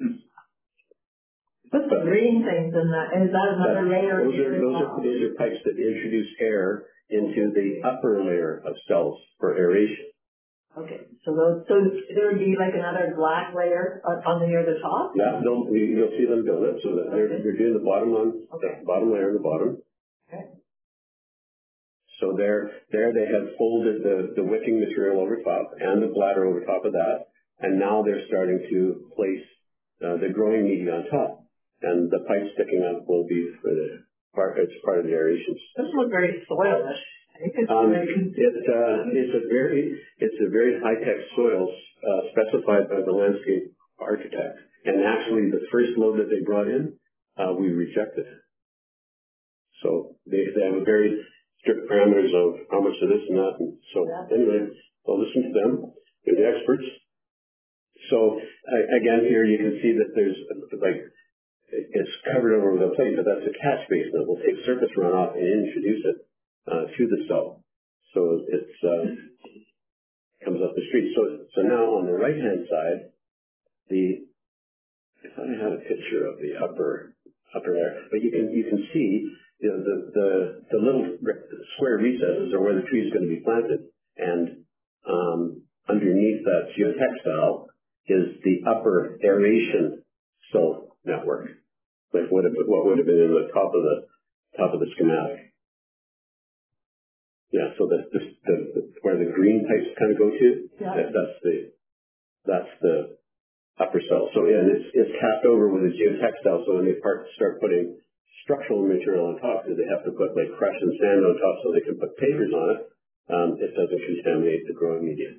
What's the green things in that? Is that another layer? Those are pipes that introduce air into the upper layer of cells for aeration. Okay, so there would be like another black layer on near the top? Yeah, you'll see them build it. So that they're doing the bottom the bottom layer on the bottom. Okay. So there they have folded the wicking material over top and the bladder over top of that, and now they're starting to place the growing media on top, and the pipe sticking up will be it's part of the aeration. Doesn't look very soilish. It's a very high-tech soil specified by the landscape architect, and actually the first load that they brought in, we rejected. So they have a very strict parameters of how much of this and that. And so anyway, I'll listen to them. They're the experts. So again, here you can see that there's like it's covered over with a plate, but that's a catch basin that will take surface runoff and introduce it to the cell. So it's comes up the street. So now on the right hand side, if I had a picture of the upper there, but you can see the little square recesses are where the tree is going to be planted, and underneath that geotextile is the upper aeration cell network, like what would have been in the top of the schematic. Yeah, so the where the green pipes kind of go to, that's the upper cell. So yeah, and it's capped over with a geotextile. So when they start putting structural material on top, because they have to put like crush and sand on top so they can put pavers on it, it doesn't contaminate the growing media.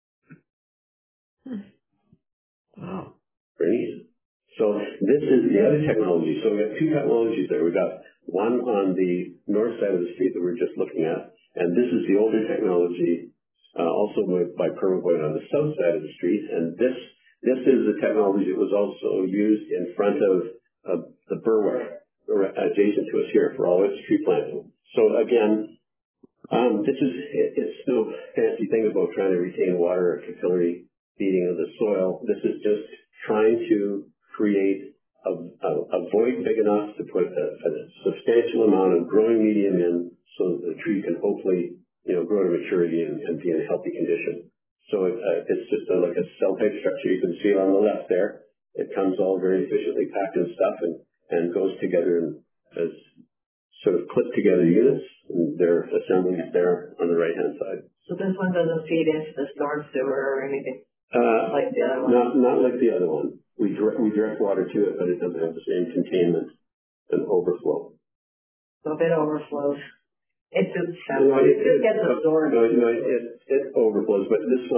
Wow. Very neat. So this is the other technology. So we have two technologies there. We got one on the north side of the street that we're just looking at, and this is the older technology, also by Permapoint on the south side of the street. And this is the technology that was also used in front of the Burware, adjacent to us here, for all its tree planting. So again, it's no fancy thing about trying to retain water or capillary feeding of the soil. This is just trying to create a void big enough to put a substantial amount of growing medium in, so that the tree can hopefully, grow to maturity and be in a healthy condition. So it's just like a cell type structure. You can see it on the left there. It comes all very efficiently packed in stuff and goes together as sort of clipped together units, and they're assembled there on the right hand side. So this one doesn't feed into the storm sewer or anything like the other one? Not like the other one. We direct water to it, but it doesn't have the same containment and overflow. So if it overflows, it just gets absorbed. No, it overflows, but this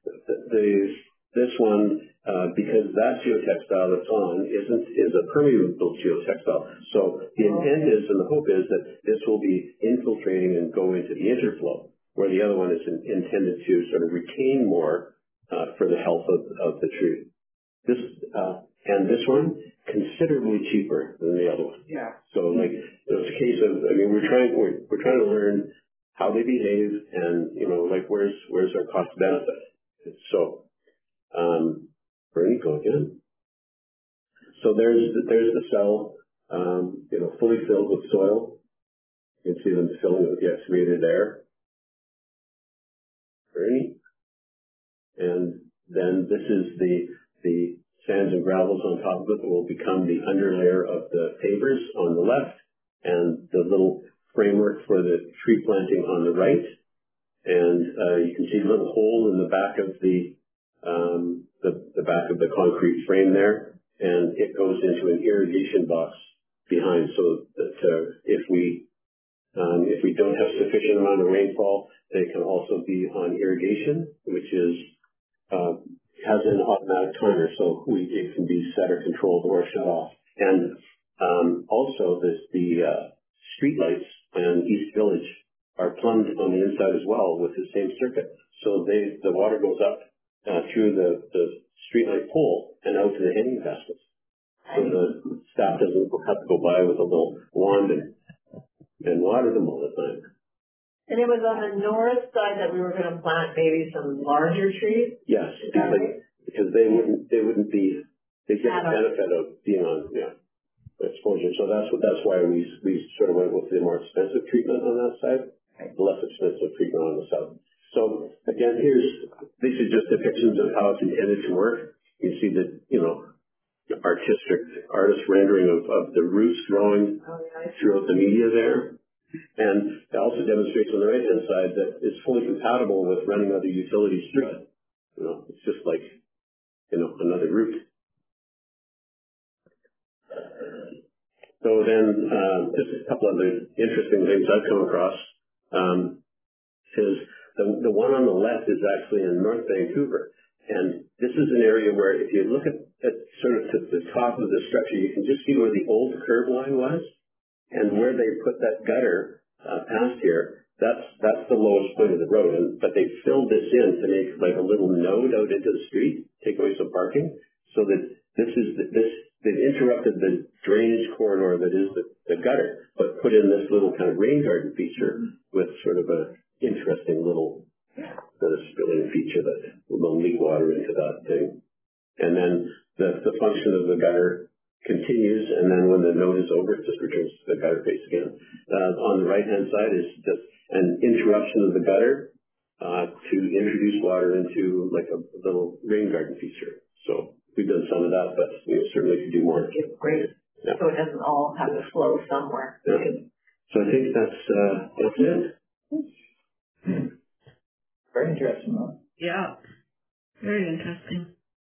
one, because that geotextile that's on is a permeable geotextile. So the intent is, and the hope is, that this will be infiltrating and go into the interflow, where the other one is intended to sort of retain more for the health of the tree. This one, considerably cheaper than the other one. Yeah. So like, it's a case of, we're trying to learn how they behave, and where's our cost benefit. So, Bernie, go again. So there's the cell, fully filled with soil. You can see them filling it with the excavated air. Bernie. And then this is the sands and gravels on top of it that will become the underlayer of the pavers on the left, and the little framework for the tree planting on the right. And you can see a little hole in the back of the back of the concrete frame there, and it goes into an irrigation box behind, so that if we don't have sufficient amount of rainfall, they can also be on irrigation, which is has an automatic timer, so it can be set or controlled or shut off. And also the street lights in East Village are plumbed on the inside as well with the same circuit. So the water goes up through the street light pole and out to the hanging baskets. So the staff doesn't have to go by with a little wand and water them all the time. And it was on the north side that we were going to plant maybe some larger trees? Yes, because they wouldn't be, they get the benefit of being on, exposure. So that's why we sort of went with the more expensive treatment on that side, the less expensive treatment on the south. So again, these are just depictions of how it's intended to work. You see that, artist rendering of the roots growing throughout the media there. And it also demonstrates on the right-hand side that it's fully compatible with running other utilities through it. It's just like, another route. So then, just a couple other interesting things I've come across is the one on the left is actually in North Vancouver. And this is an area where if you look at sort of to the top of the structure, you can just see where the old curb line was. And where they put that gutter past here, that's the lowest point of the road. But they filled this in to make like a little node out into the street, take away some parking, so that they've interrupted the drainage corridor that is the gutter, but put in this little kind of rain garden feature with sort of a interesting little sort of spilling feature that will leak water into that thing. And then the function of the gutter continues, and then when the node is over, it just returns to the gutter face again. On the right-hand side is just an interruption of the gutter to introduce water into like a little rain garden feature. So we've done some of that, but we certainly could do more. Great. Yeah. So it doesn't all have to flow somewhere. Yeah. So I think that's it. Very interesting, though. Yeah. Very interesting.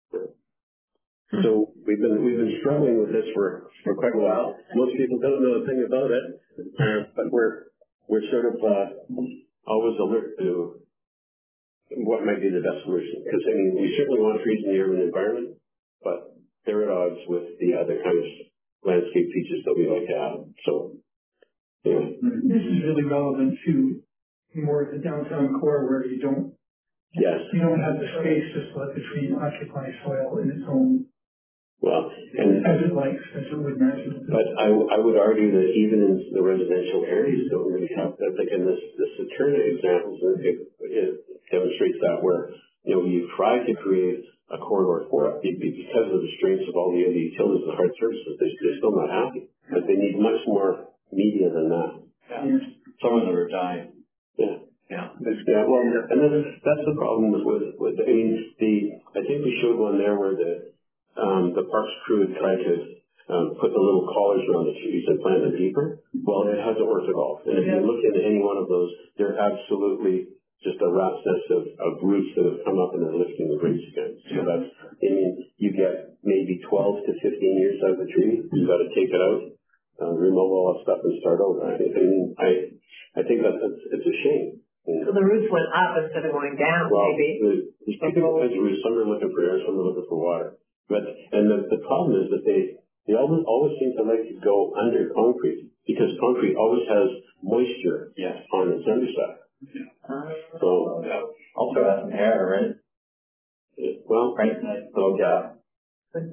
So we've been struggling with this for quite a while. Most people don't know a thing about it, but we're sort of always alert to what might be the best solution. Because I mean, we certainly want trees in the urban environment, but they're at odds with the other kind of landscape features that we like to have. So anyway. This is really relevant to more of the downtown core where you don't have the space just to let the tree occupy soil in its own. Well, and as it would naturally. But I would argue that even in the residential areas don't really have that. Like in this Saturna example, it demonstrates that where you try to create a corridor for it because of the strengths of all the other utilities and hard services, they're still not happy. But they need much more media than that. Yeah. Some of them are dying. Yeah. Yeah. Well, and then that's the problem with I mean, I think we showed one there where the parks crew had tried to put the little collars around the trees and plant them deeper. Well, it hasn't worked at all. And if you look into any one of those, they're absolutely just a rat's nest of roots that have come up and they're lifting the roots again. So that's, I mean, you get maybe 12 to 15 years out of the tree. You've got to take it out, remove all that stuff and start over. I mean, I think it's a shame. So the roots went up instead of going down, well, maybe. There's two different kinds of roots. Some are looking for air, some are looking for water. But the problem is that they always seem to like to go under concrete because concrete always has moisture on its underside. So also has some air, right? Well, right, nice little gap. But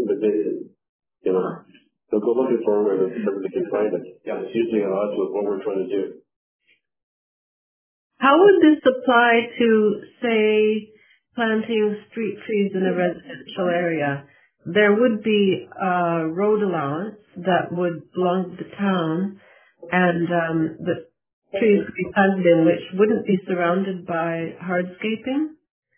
they'll go looking for where they can find it. Yeah, it's usually at odds with what we're trying to do. How would this apply to, say, planting street trees in a residential area? There would be a road allowance that would belong to the town, and the trees would be planted in which wouldn't be surrounded by hardscaping?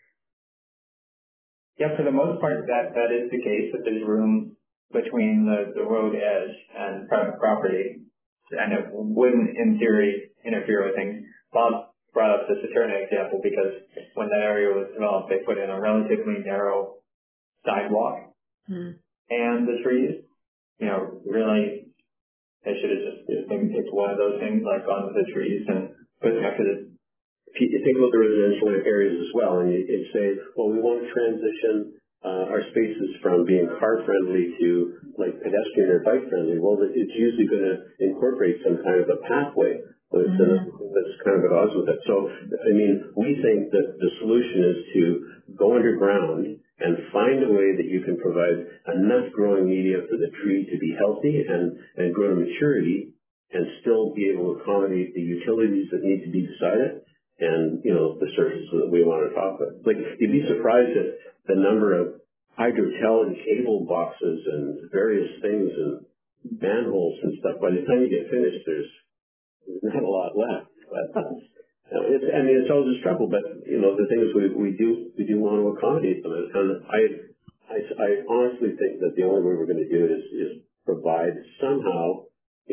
Yeah, for the most part, that is the case, that there's room between the road edge and private property, and it wouldn't, in theory, interfere with things. Bob brought up the Saturna example because when that area was developed, they put in a relatively narrow sidewalk, and the trees, really, they should have just maybe picked one of those things, like onto the trees, and put it after the. If you think about the residential areas as well, and you say, well, we want to transition our spaces from being car-friendly to like pedestrian or bike-friendly. Well, it's usually going to incorporate some kind of a pathway that's kind of at odds with it. So, I mean, we think that the solution is to go underground and find a way that you can provide enough growing media for the tree to be healthy and grow to maturity and still be able to accommodate the utilities that need to be beside it and, the services that we want to talk about. Like, you'd be surprised at the number of hydrotel and cable boxes and various things and manholes and stuff. By the time you get finished, there's not a lot left. But it's always a struggle. But the thing is, we do want to accommodate them. And I honestly think that the only way we're going to do it is provide somehow,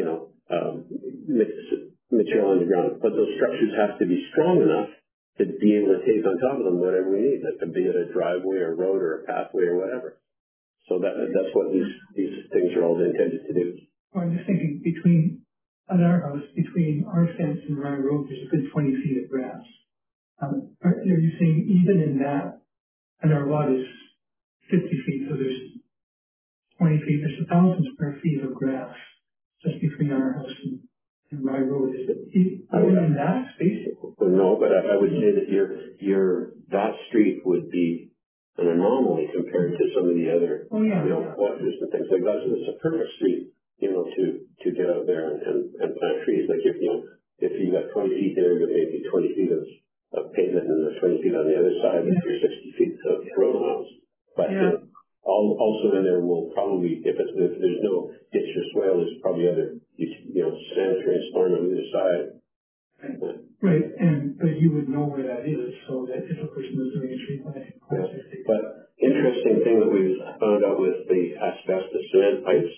material underground. But those structures have to be strong enough to be able to take on top of them whatever we need. That could be it a driveway or a road or a pathway or whatever. So that's what these things are all intended to do. Well, I'm just thinking on our house, between our fence and our road, there's a good 20 feet of grass. Are you saying even in that, and our lot is 50 feet, so there's 20 feet, there's 1,000 square feet of grass. just between our house and my road. Is it even in that space? No, but I would say that that street would be an anomaly compared to some of the other, waters and things like that. So it's a perfect street, to get out there and plant trees. Like if you got 20 feet there, you maybe 20 feet of pavement and there's 20 feet on the other side, and you're 60 feet of road miles. But also in there will probably, if there's no ditch or swale, there's probably other, sanitary and storm on either side. Right, but you would know where that is, so that if a person was doing a tree planting process. But interesting thing that we found out with the asbestos cement pipes,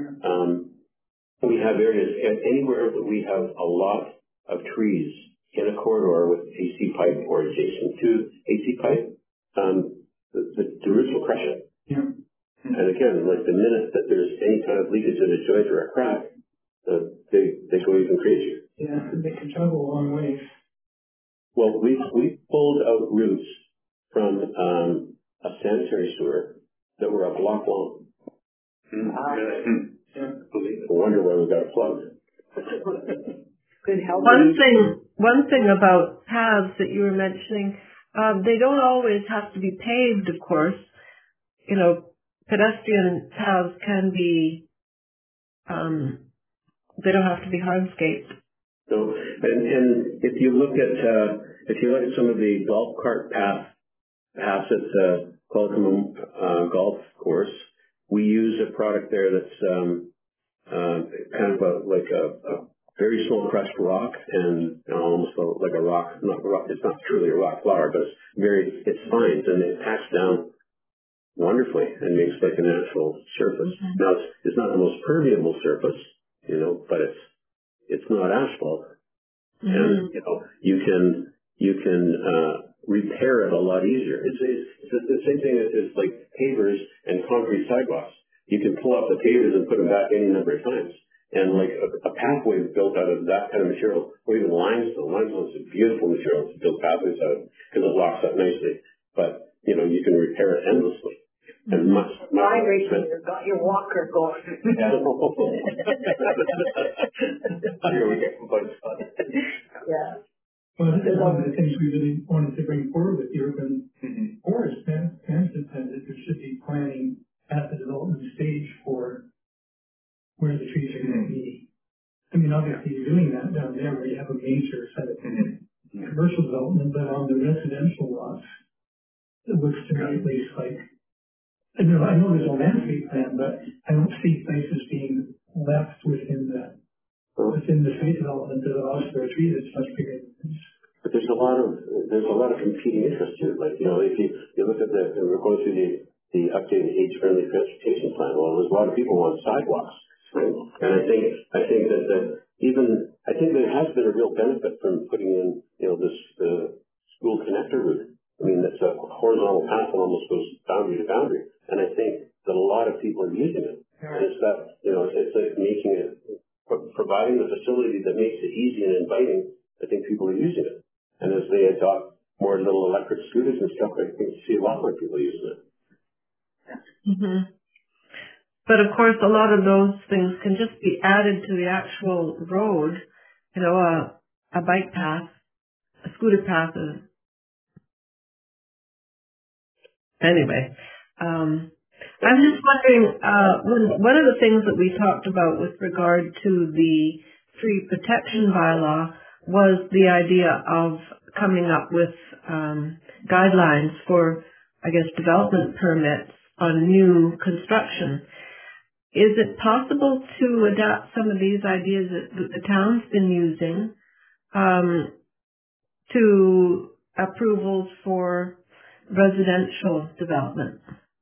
we have areas anywhere that we have a lot of trees in a corridor with AC pipe or adjacent to AC pipe, the roots will crush it. Yeah. And again, like the minute that there's any kind of leakage in a joint or a crack, they go even crazier. Yeah, they can travel a long ways. Well, we pulled out roots from a sanitary sewer that were a block long. Yeah. I wonder why we got plugged. Good help. One thing about paths that you were mentioning, they don't always have to be paved, of course. Pedestrian paths can be, they don't have to be hardscaped. So, and if you look at some of the golf cart paths at Qualicum Golf Course, we use a product there that's kind of like a very slow crushed rock and almost like a rock. Not rock. It's not truly a rock flour, but it's fines and it packs down wonderfully and makes like a natural surface. Mm-hmm. Now it's not the most permeable surface, but it's not asphalt. Mm-hmm. And you can repair it a lot easier. It's the same thing as like pavers and concrete sidewalks. You can pull up the pavers and put them back any number of times. And like a pathway built out of that kind of material, or even limestone. Limestone is a beautiful material to build pathways out of because it locks up nicely. But you can repair it endlessly. And much vibration, you've got your walker going. Yeah. Well, this is one of the things we really wanted to bring forward with the urban forest management plan, that there should be planning at the development stage for where the trees are going to be. I mean, obviously you're doing that down there where you have a major set of commercial development, but on the residential lots, it looks to me at least like, I know there's a landscape plan, but I don't see places being left within the state development that allows for a tree that's much bigger than this. But there's a lot of competing interests here. Like, if you look at we're going through the updated age-friendly transportation plan. Well, there's a lot of people who want sidewalks. Right? And I think that there has been a real benefit from putting in, this school connector route. I mean, that's a horizontal path that almost goes boundary to boundary. And I think that a lot of people are using it. And it's that, it's like making it, providing the facility that makes it easy and inviting. I think people are using it. And as they adopt more little electric scooters and stuff, I think you see a lot more people using it. Mm-hmm. But of course, a lot of those things can just be added to the actual road. A bike path, a scooter path. Anyway, I'm just wondering, one of the things that we talked about with regard to the tree protection bylaw was the idea of coming up with guidelines for, development permits on new construction. Is it possible to adapt some of these ideas that the town's been using to approvals for residential development?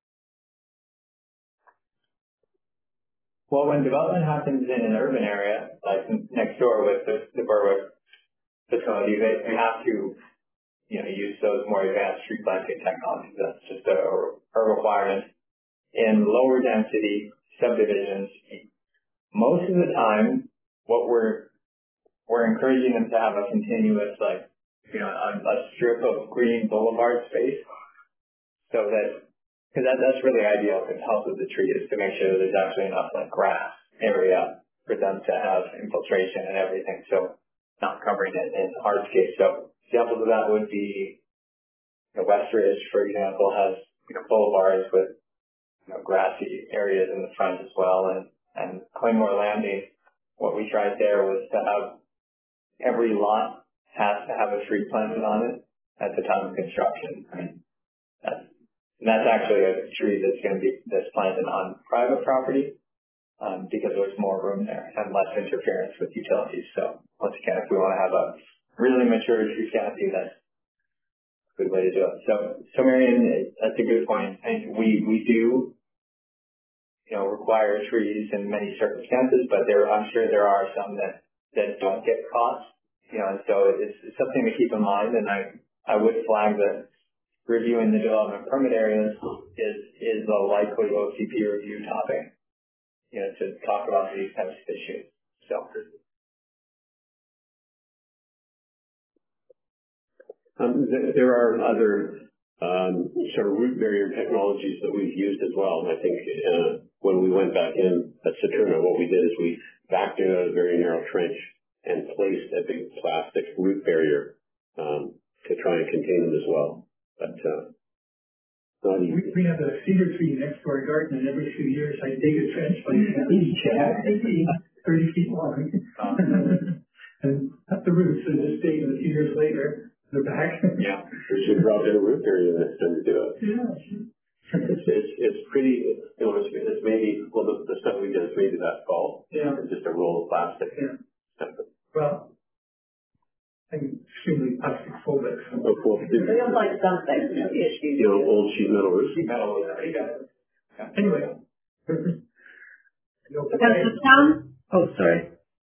Well, when development happens in an urban area, like next door with the Berwick facility, they have to, use those more advanced tree planting technologies. That's just a requirement. In lower density subdivisions, most of the time, what we're encouraging them to have a continuous, a strip of green boulevard space, so that, because that's really ideal for the health of the tree, is to make sure there's actually enough grass area for for them to have infiltration and everything, so not covering it in hardscape. So examples of that would be, West Ridge, for example, has boulevards with grassy areas in the front as well, and Claymore Landing, what we tried there was to have every lot has to have a tree planted on it at the time of construction. I mean, that's actually a tree that's planted on private property, because there's more room there and less interference with utilities. So once again, if we want to have a really mature tree canopy, that's a good way to do it. So Marion, that's a good point. And we do, require trees in many circumstances, but I'm sure there are some that don't get caught. And so it's something to keep in mind. And I would flag that reviewing the development permit areas is a likely OCP review topic, to talk about these types of issues. So. There are other sort of root barrier technologies that we've used as well. And I think when we went back in at Saturna, what we did is we backed in a very narrow trench and placed a big plastic root barrier to try and contain them as well. But we have a cedar tree next to our garden, and every few years I dig a trench like each 30 feet long. And cut the roots, and just dig a few years later, they're back. Yeah, we should drop in a root barrier next time to do it. Yeah. It's pretty, it's maybe, well, the stuff we did is maybe that fall. Yeah. It's just a roll of plastic. Yeah. Well, I'm extremely plastic phobic. So. Of course. It feels like something. Old sheet metal roofs. Sheet metal, yeah. Anyway. Has the town, sorry.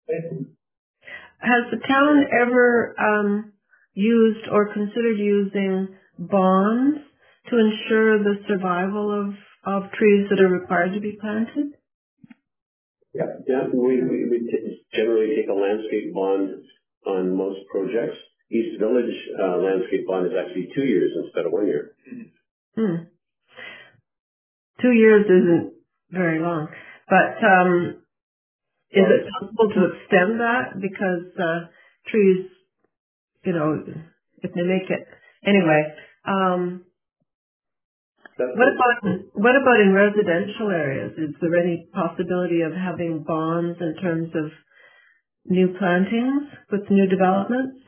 Has the town ever used or considered using bonds to ensure the survival of trees that are required to be planted? Yeah, we generally take a landscape bond on most projects. East Village landscape bond is actually 2 years instead of 1 year. 2 years isn't very long, but is it possible to extend that? Because trees, if they make it anyway. What about in residential areas? Is there any possibility of having bonds in terms of new plantings with new developments?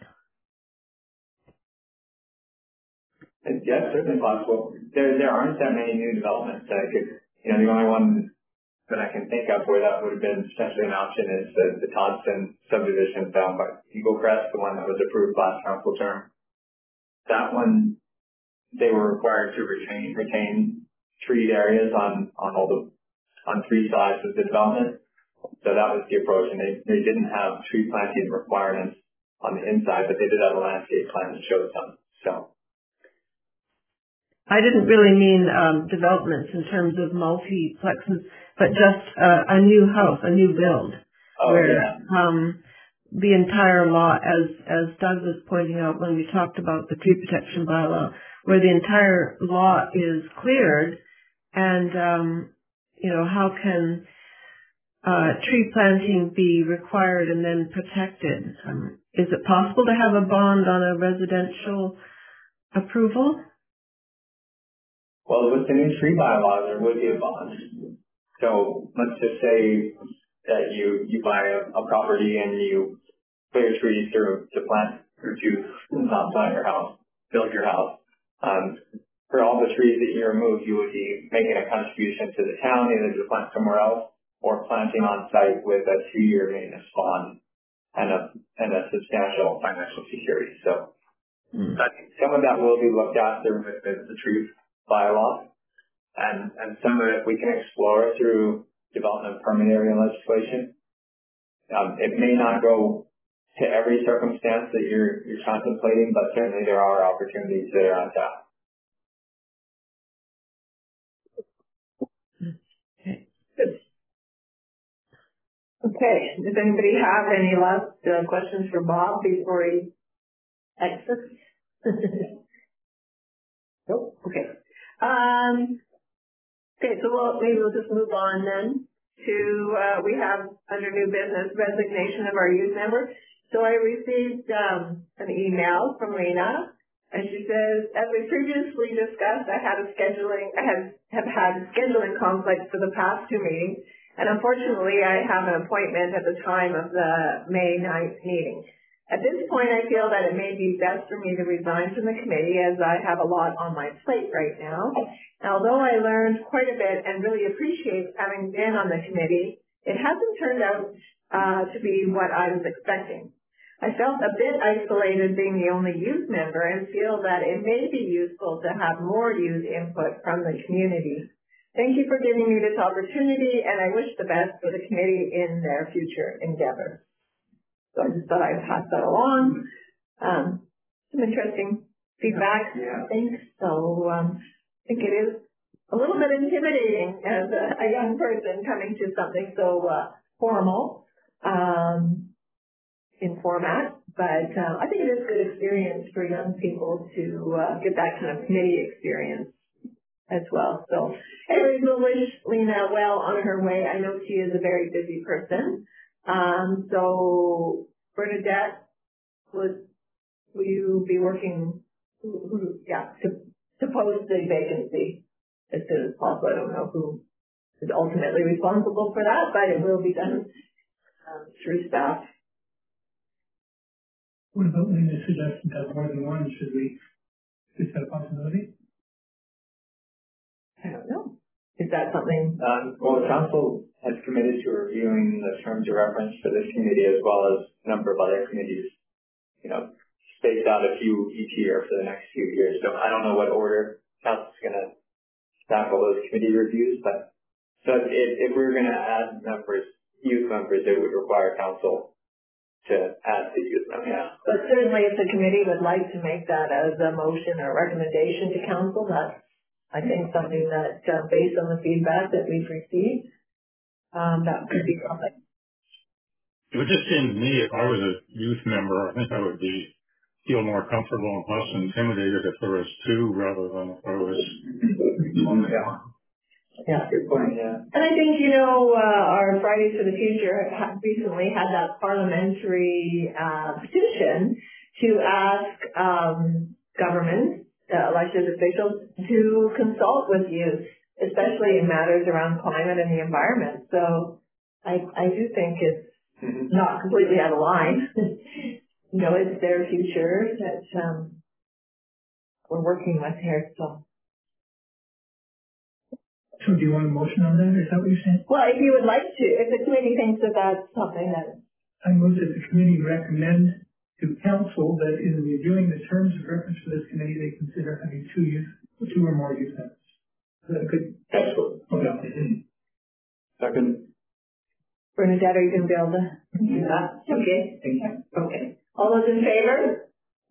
Yes, certainly possible. There aren't that many new developments that the only one that I can think of where that would have been potentially an option is the Todston subdivision down by Eagle Crest, the one that was approved last council term. That one, they were required to retain treed areas on three sides of the development. So that was the approach, and they didn't have tree planting requirements on the inside, but they did have a landscape plan that showed some. So. I didn't really mean developments in terms of multiplexes, but just a new house, a new build, the entire lot, as Doug was pointing out when we talked about the tree protection bylaw, where the entire lot is cleared, and how can tree planting be required and then protected? Is it possible to have a bond on a residential approval? Well, with the new tree bylaw, there would be a bond. So let's just say that you buy a property and you clear trees to plant or to not plant your house, build your house. For all the trees that you remove, you would be making a contribution to the town, either to plant somewhere else or planting on site with a 2-year maintenance bond and a substantial financial security. So I think some of that will be looked after with the tree bylaw, and some of it we can explore through development permit area legislation. It may not go to every circumstance that you're contemplating, but certainly there are opportunities there on tap. Okay. Does anybody have any last questions for Bob before he exits? Nope. Okay. Okay, so maybe we'll just move on then. we have under new business resignation of our youth member. So I received an email from Lena, and she says, as we previously discussed, I have had scheduling conflicts for the past 2 meetings, and unfortunately I have an appointment at the time of the May 9th meeting. At this point, I feel that it may be best for me to resign from the committee as I have a lot on my plate right now. And although I learned quite a bit and really appreciate having been on the committee, it hasn't turned out to be what I was expecting. I felt a bit isolated being the only youth member and feel that it may be useful to have more youth input from the community. Thank you for giving me this opportunity, and I wish the best for the committee in their future endeavors. So I just thought I'd pass that along. Some interesting feedback, I think. So I think it is a little bit intimidating as a young person coming to something so formal in format. But I think it is a good experience for young people to get that kind of committee experience as well. So anyways, we'll wish Lena well on her way. I know she is a very busy person. So Bernadette, will you be working, to post the vacancy as soon as possible? I don't know who is ultimately responsible for that, but it will be done through staff. What about Lena's suggestion to have more than one? Should we, is that a possibility? I don't know. Is that something? Well, the council has committed to reviewing the terms of reference for this committee as well as a number of other committees, spaced out a few each year for the next few years. So I don't know what order council's going to tackle those committee reviews, but so if we were going to add youth members, it would require council to add the youth members. Yeah. But certainly if the committee would like to make that as a motion or recommendation to council, that's, I think, something that, based on the feedback that we've received, that could be something. It would just seem to me, if I was a youth member, I think I would feel more comfortable and less intimidated if there was two rather than if I was one. Yeah. Good point, yeah. And I think, our Fridays for the Future recently had that parliamentary petition to ask government, elected officials, to consult with youth, especially in matters around climate and the environment. So I do think it's not completely out of line. It's their future that we're working with here. So do you want a motion on that? Is that what you're saying? Well, if you would like to, if the committee thinks that that's something that... I move that the committee recommend to council that in reviewing the terms of reference for this committee, they consider having two or more youth members. Is that good? Excellent. Okay. Second. Bernadette, are you going to be able to do that? Okay. Okay. All those in favor?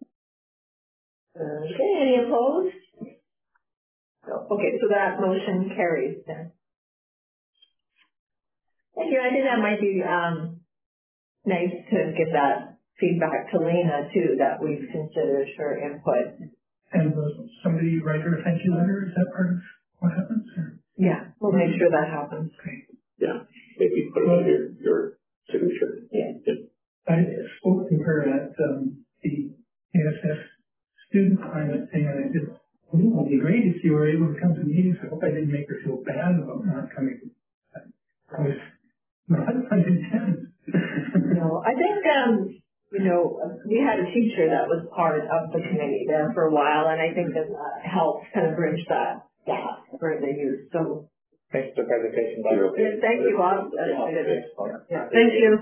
Okay. Any opposed? Okay, so that motion carries then. Thank you. I think that might be nice to give that feedback to Lena too, that we've considered her input. And somebody write her a thank you letter? Is that part of what happens? Or? Yeah, we'll make sure that happens. Okay. Yeah, maybe put it on your signature. Yeah. I spoke to her at the ASF student climate thing, and I said, it would be great if you were able to come to meetings. I hope I didn't make her feel bad about not coming. I was not intense. No, I think, we had a teacher that was part of the committee there for a while, and I think that helped kind of bridge that gap for the youth. So, Thanks for the presentation, Bob. thank you, Bob. Thank you.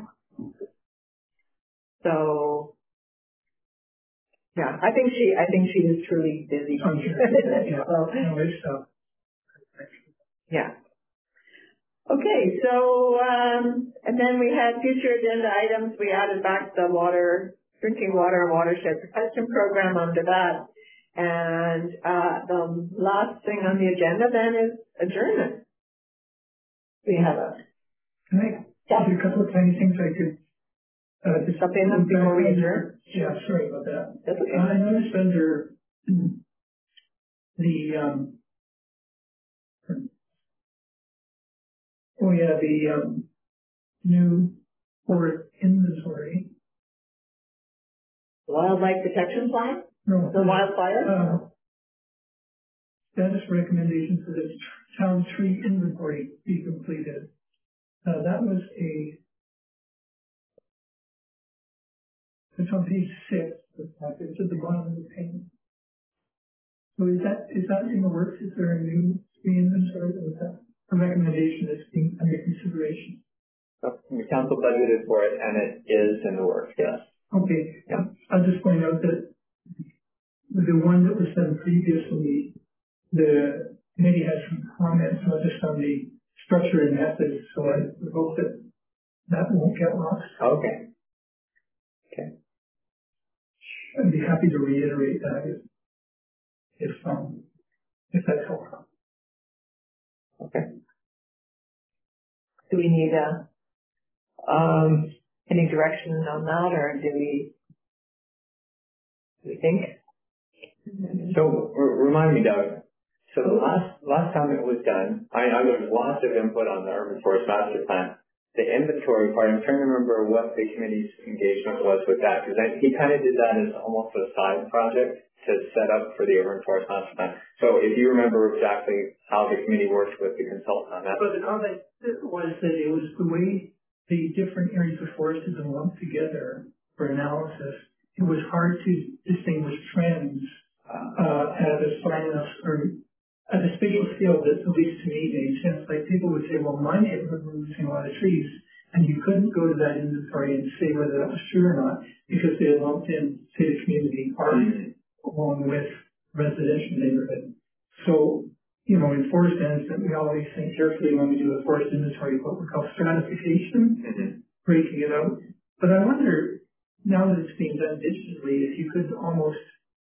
So, yeah, I think she is truly busy. Yeah. Okay, so, and then we had future agenda items. We added back the drinking water and watershed protection program under that. And the last thing on the agenda then is adjournment. We have Can I do a couple of tiny things I could just up in them before we adjourn? Yeah, sorry about that. That's okay. I noticed under the Oh yeah, the new forest inventory. Wildlife protection plan? No. The wildfire? Status recommendations for the town tree inventory be completed. That was it's on page 6. It's at the bottom of the page. So is that in the works? Is there a new tree inventory? Or is that a recommendation that's being under consideration? The council budgeted for it, and it is in the works, yes. Okay. Yeah. I'll just point out that the one that was done previously, the committee has some comments not just on the structure and methods, so I would hope that won't get lost. Okay. I'd be happy to reiterate that if that's helpful. Okay. Do we need any direction on that, or do we think? So remind me, Doug. So the last time it was done, I got lots of input on the urban forest master plan. The inventory part, I'm trying to remember what the committee's engagement was with that, because he kind of did that as almost a side project to set up for the urban forest master plan. So if you remember exactly how the committee worked with the consultant on that. But the comment was that it was the way the different areas of forest had been lumped together for analysis. It was hard to distinguish trends at a finance or at a spatial scale that at least to me made sense. Like people would say, well, my neighborhood was losing a lot of trees, and you couldn't go to that inventory and say whether that was true or not because they had lumped in, say, the community park along with residential neighborhood. So, you know, in forest management, we always think carefully when we do a forest inventory what we call stratification, breaking it out. But I wonder, now that it's being done digitally, if you could almost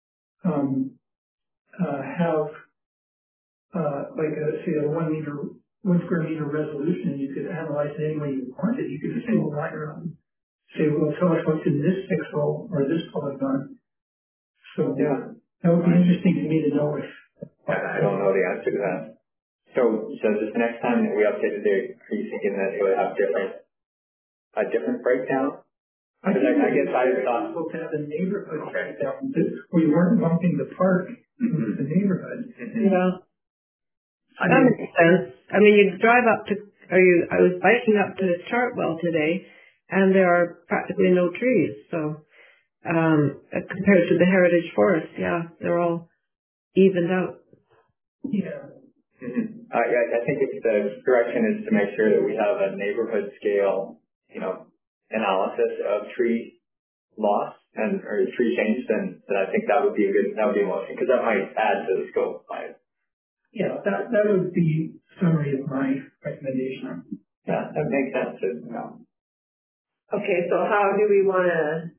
have like say a 1 square meter resolution, you could analyze it any way you wanted. You could just say, well, line around, say, well, tell us what's in this pixel or this polygon. So yeah, that would be interesting to me to know if. I don't know the answer to that. So this next time that we updated it, are you thinking that it would have a different breakdown? I guess I thought to have a neighborhood breakdown where you weren't bumping the park, the neighborhood. Yeah. That makes sense. I mean, you drive up to, I was biking up to Chartwell today, and there are practically no trees. So, compared to the heritage forest, yeah, they're all evened out. Yeah. I think if the direction is to make sure that we have a neighborhood scale, analysis of tree loss or tree change, then I think that would be a motion, because that might add to the scope. Yeah, that would be summary of my recommendation. Yeah, that makes sense. Okay, so how do we want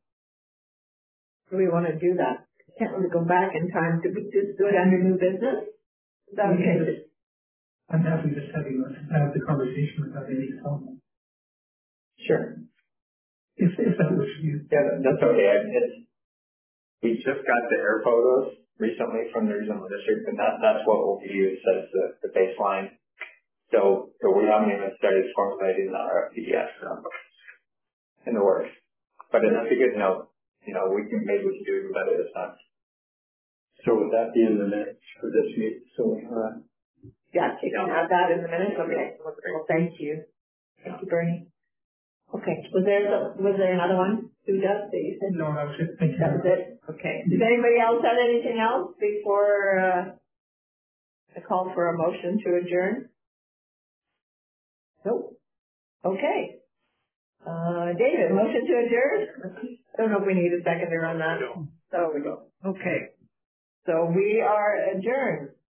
to do that? Can't really go back in time. Could we just do it under new business? Is that okay? I'm happy just have the conversation without any comment. Sure. If that works for you. Yeah, that's okay. We just got the air photos recently from the regional district, and that's what will be used as the baseline. So we haven't even started formulating the RFP yet in the works. But that's a good note. Maybe we can do even better this time. So would that be in the minutes for this meeting? So yeah, you can have that in the minutes. Okay. Well, thank you. Thank you, Bernie. Okay. Was there another one? Who does that you said? No, that was it. Thank you. That was it? Okay. Does anybody else have anything else before I call for a motion to adjourn? Nope. Okay. David, motion to adjourn? I don't know if we need a seconder on that. So we go. Okay. So we are adjourned.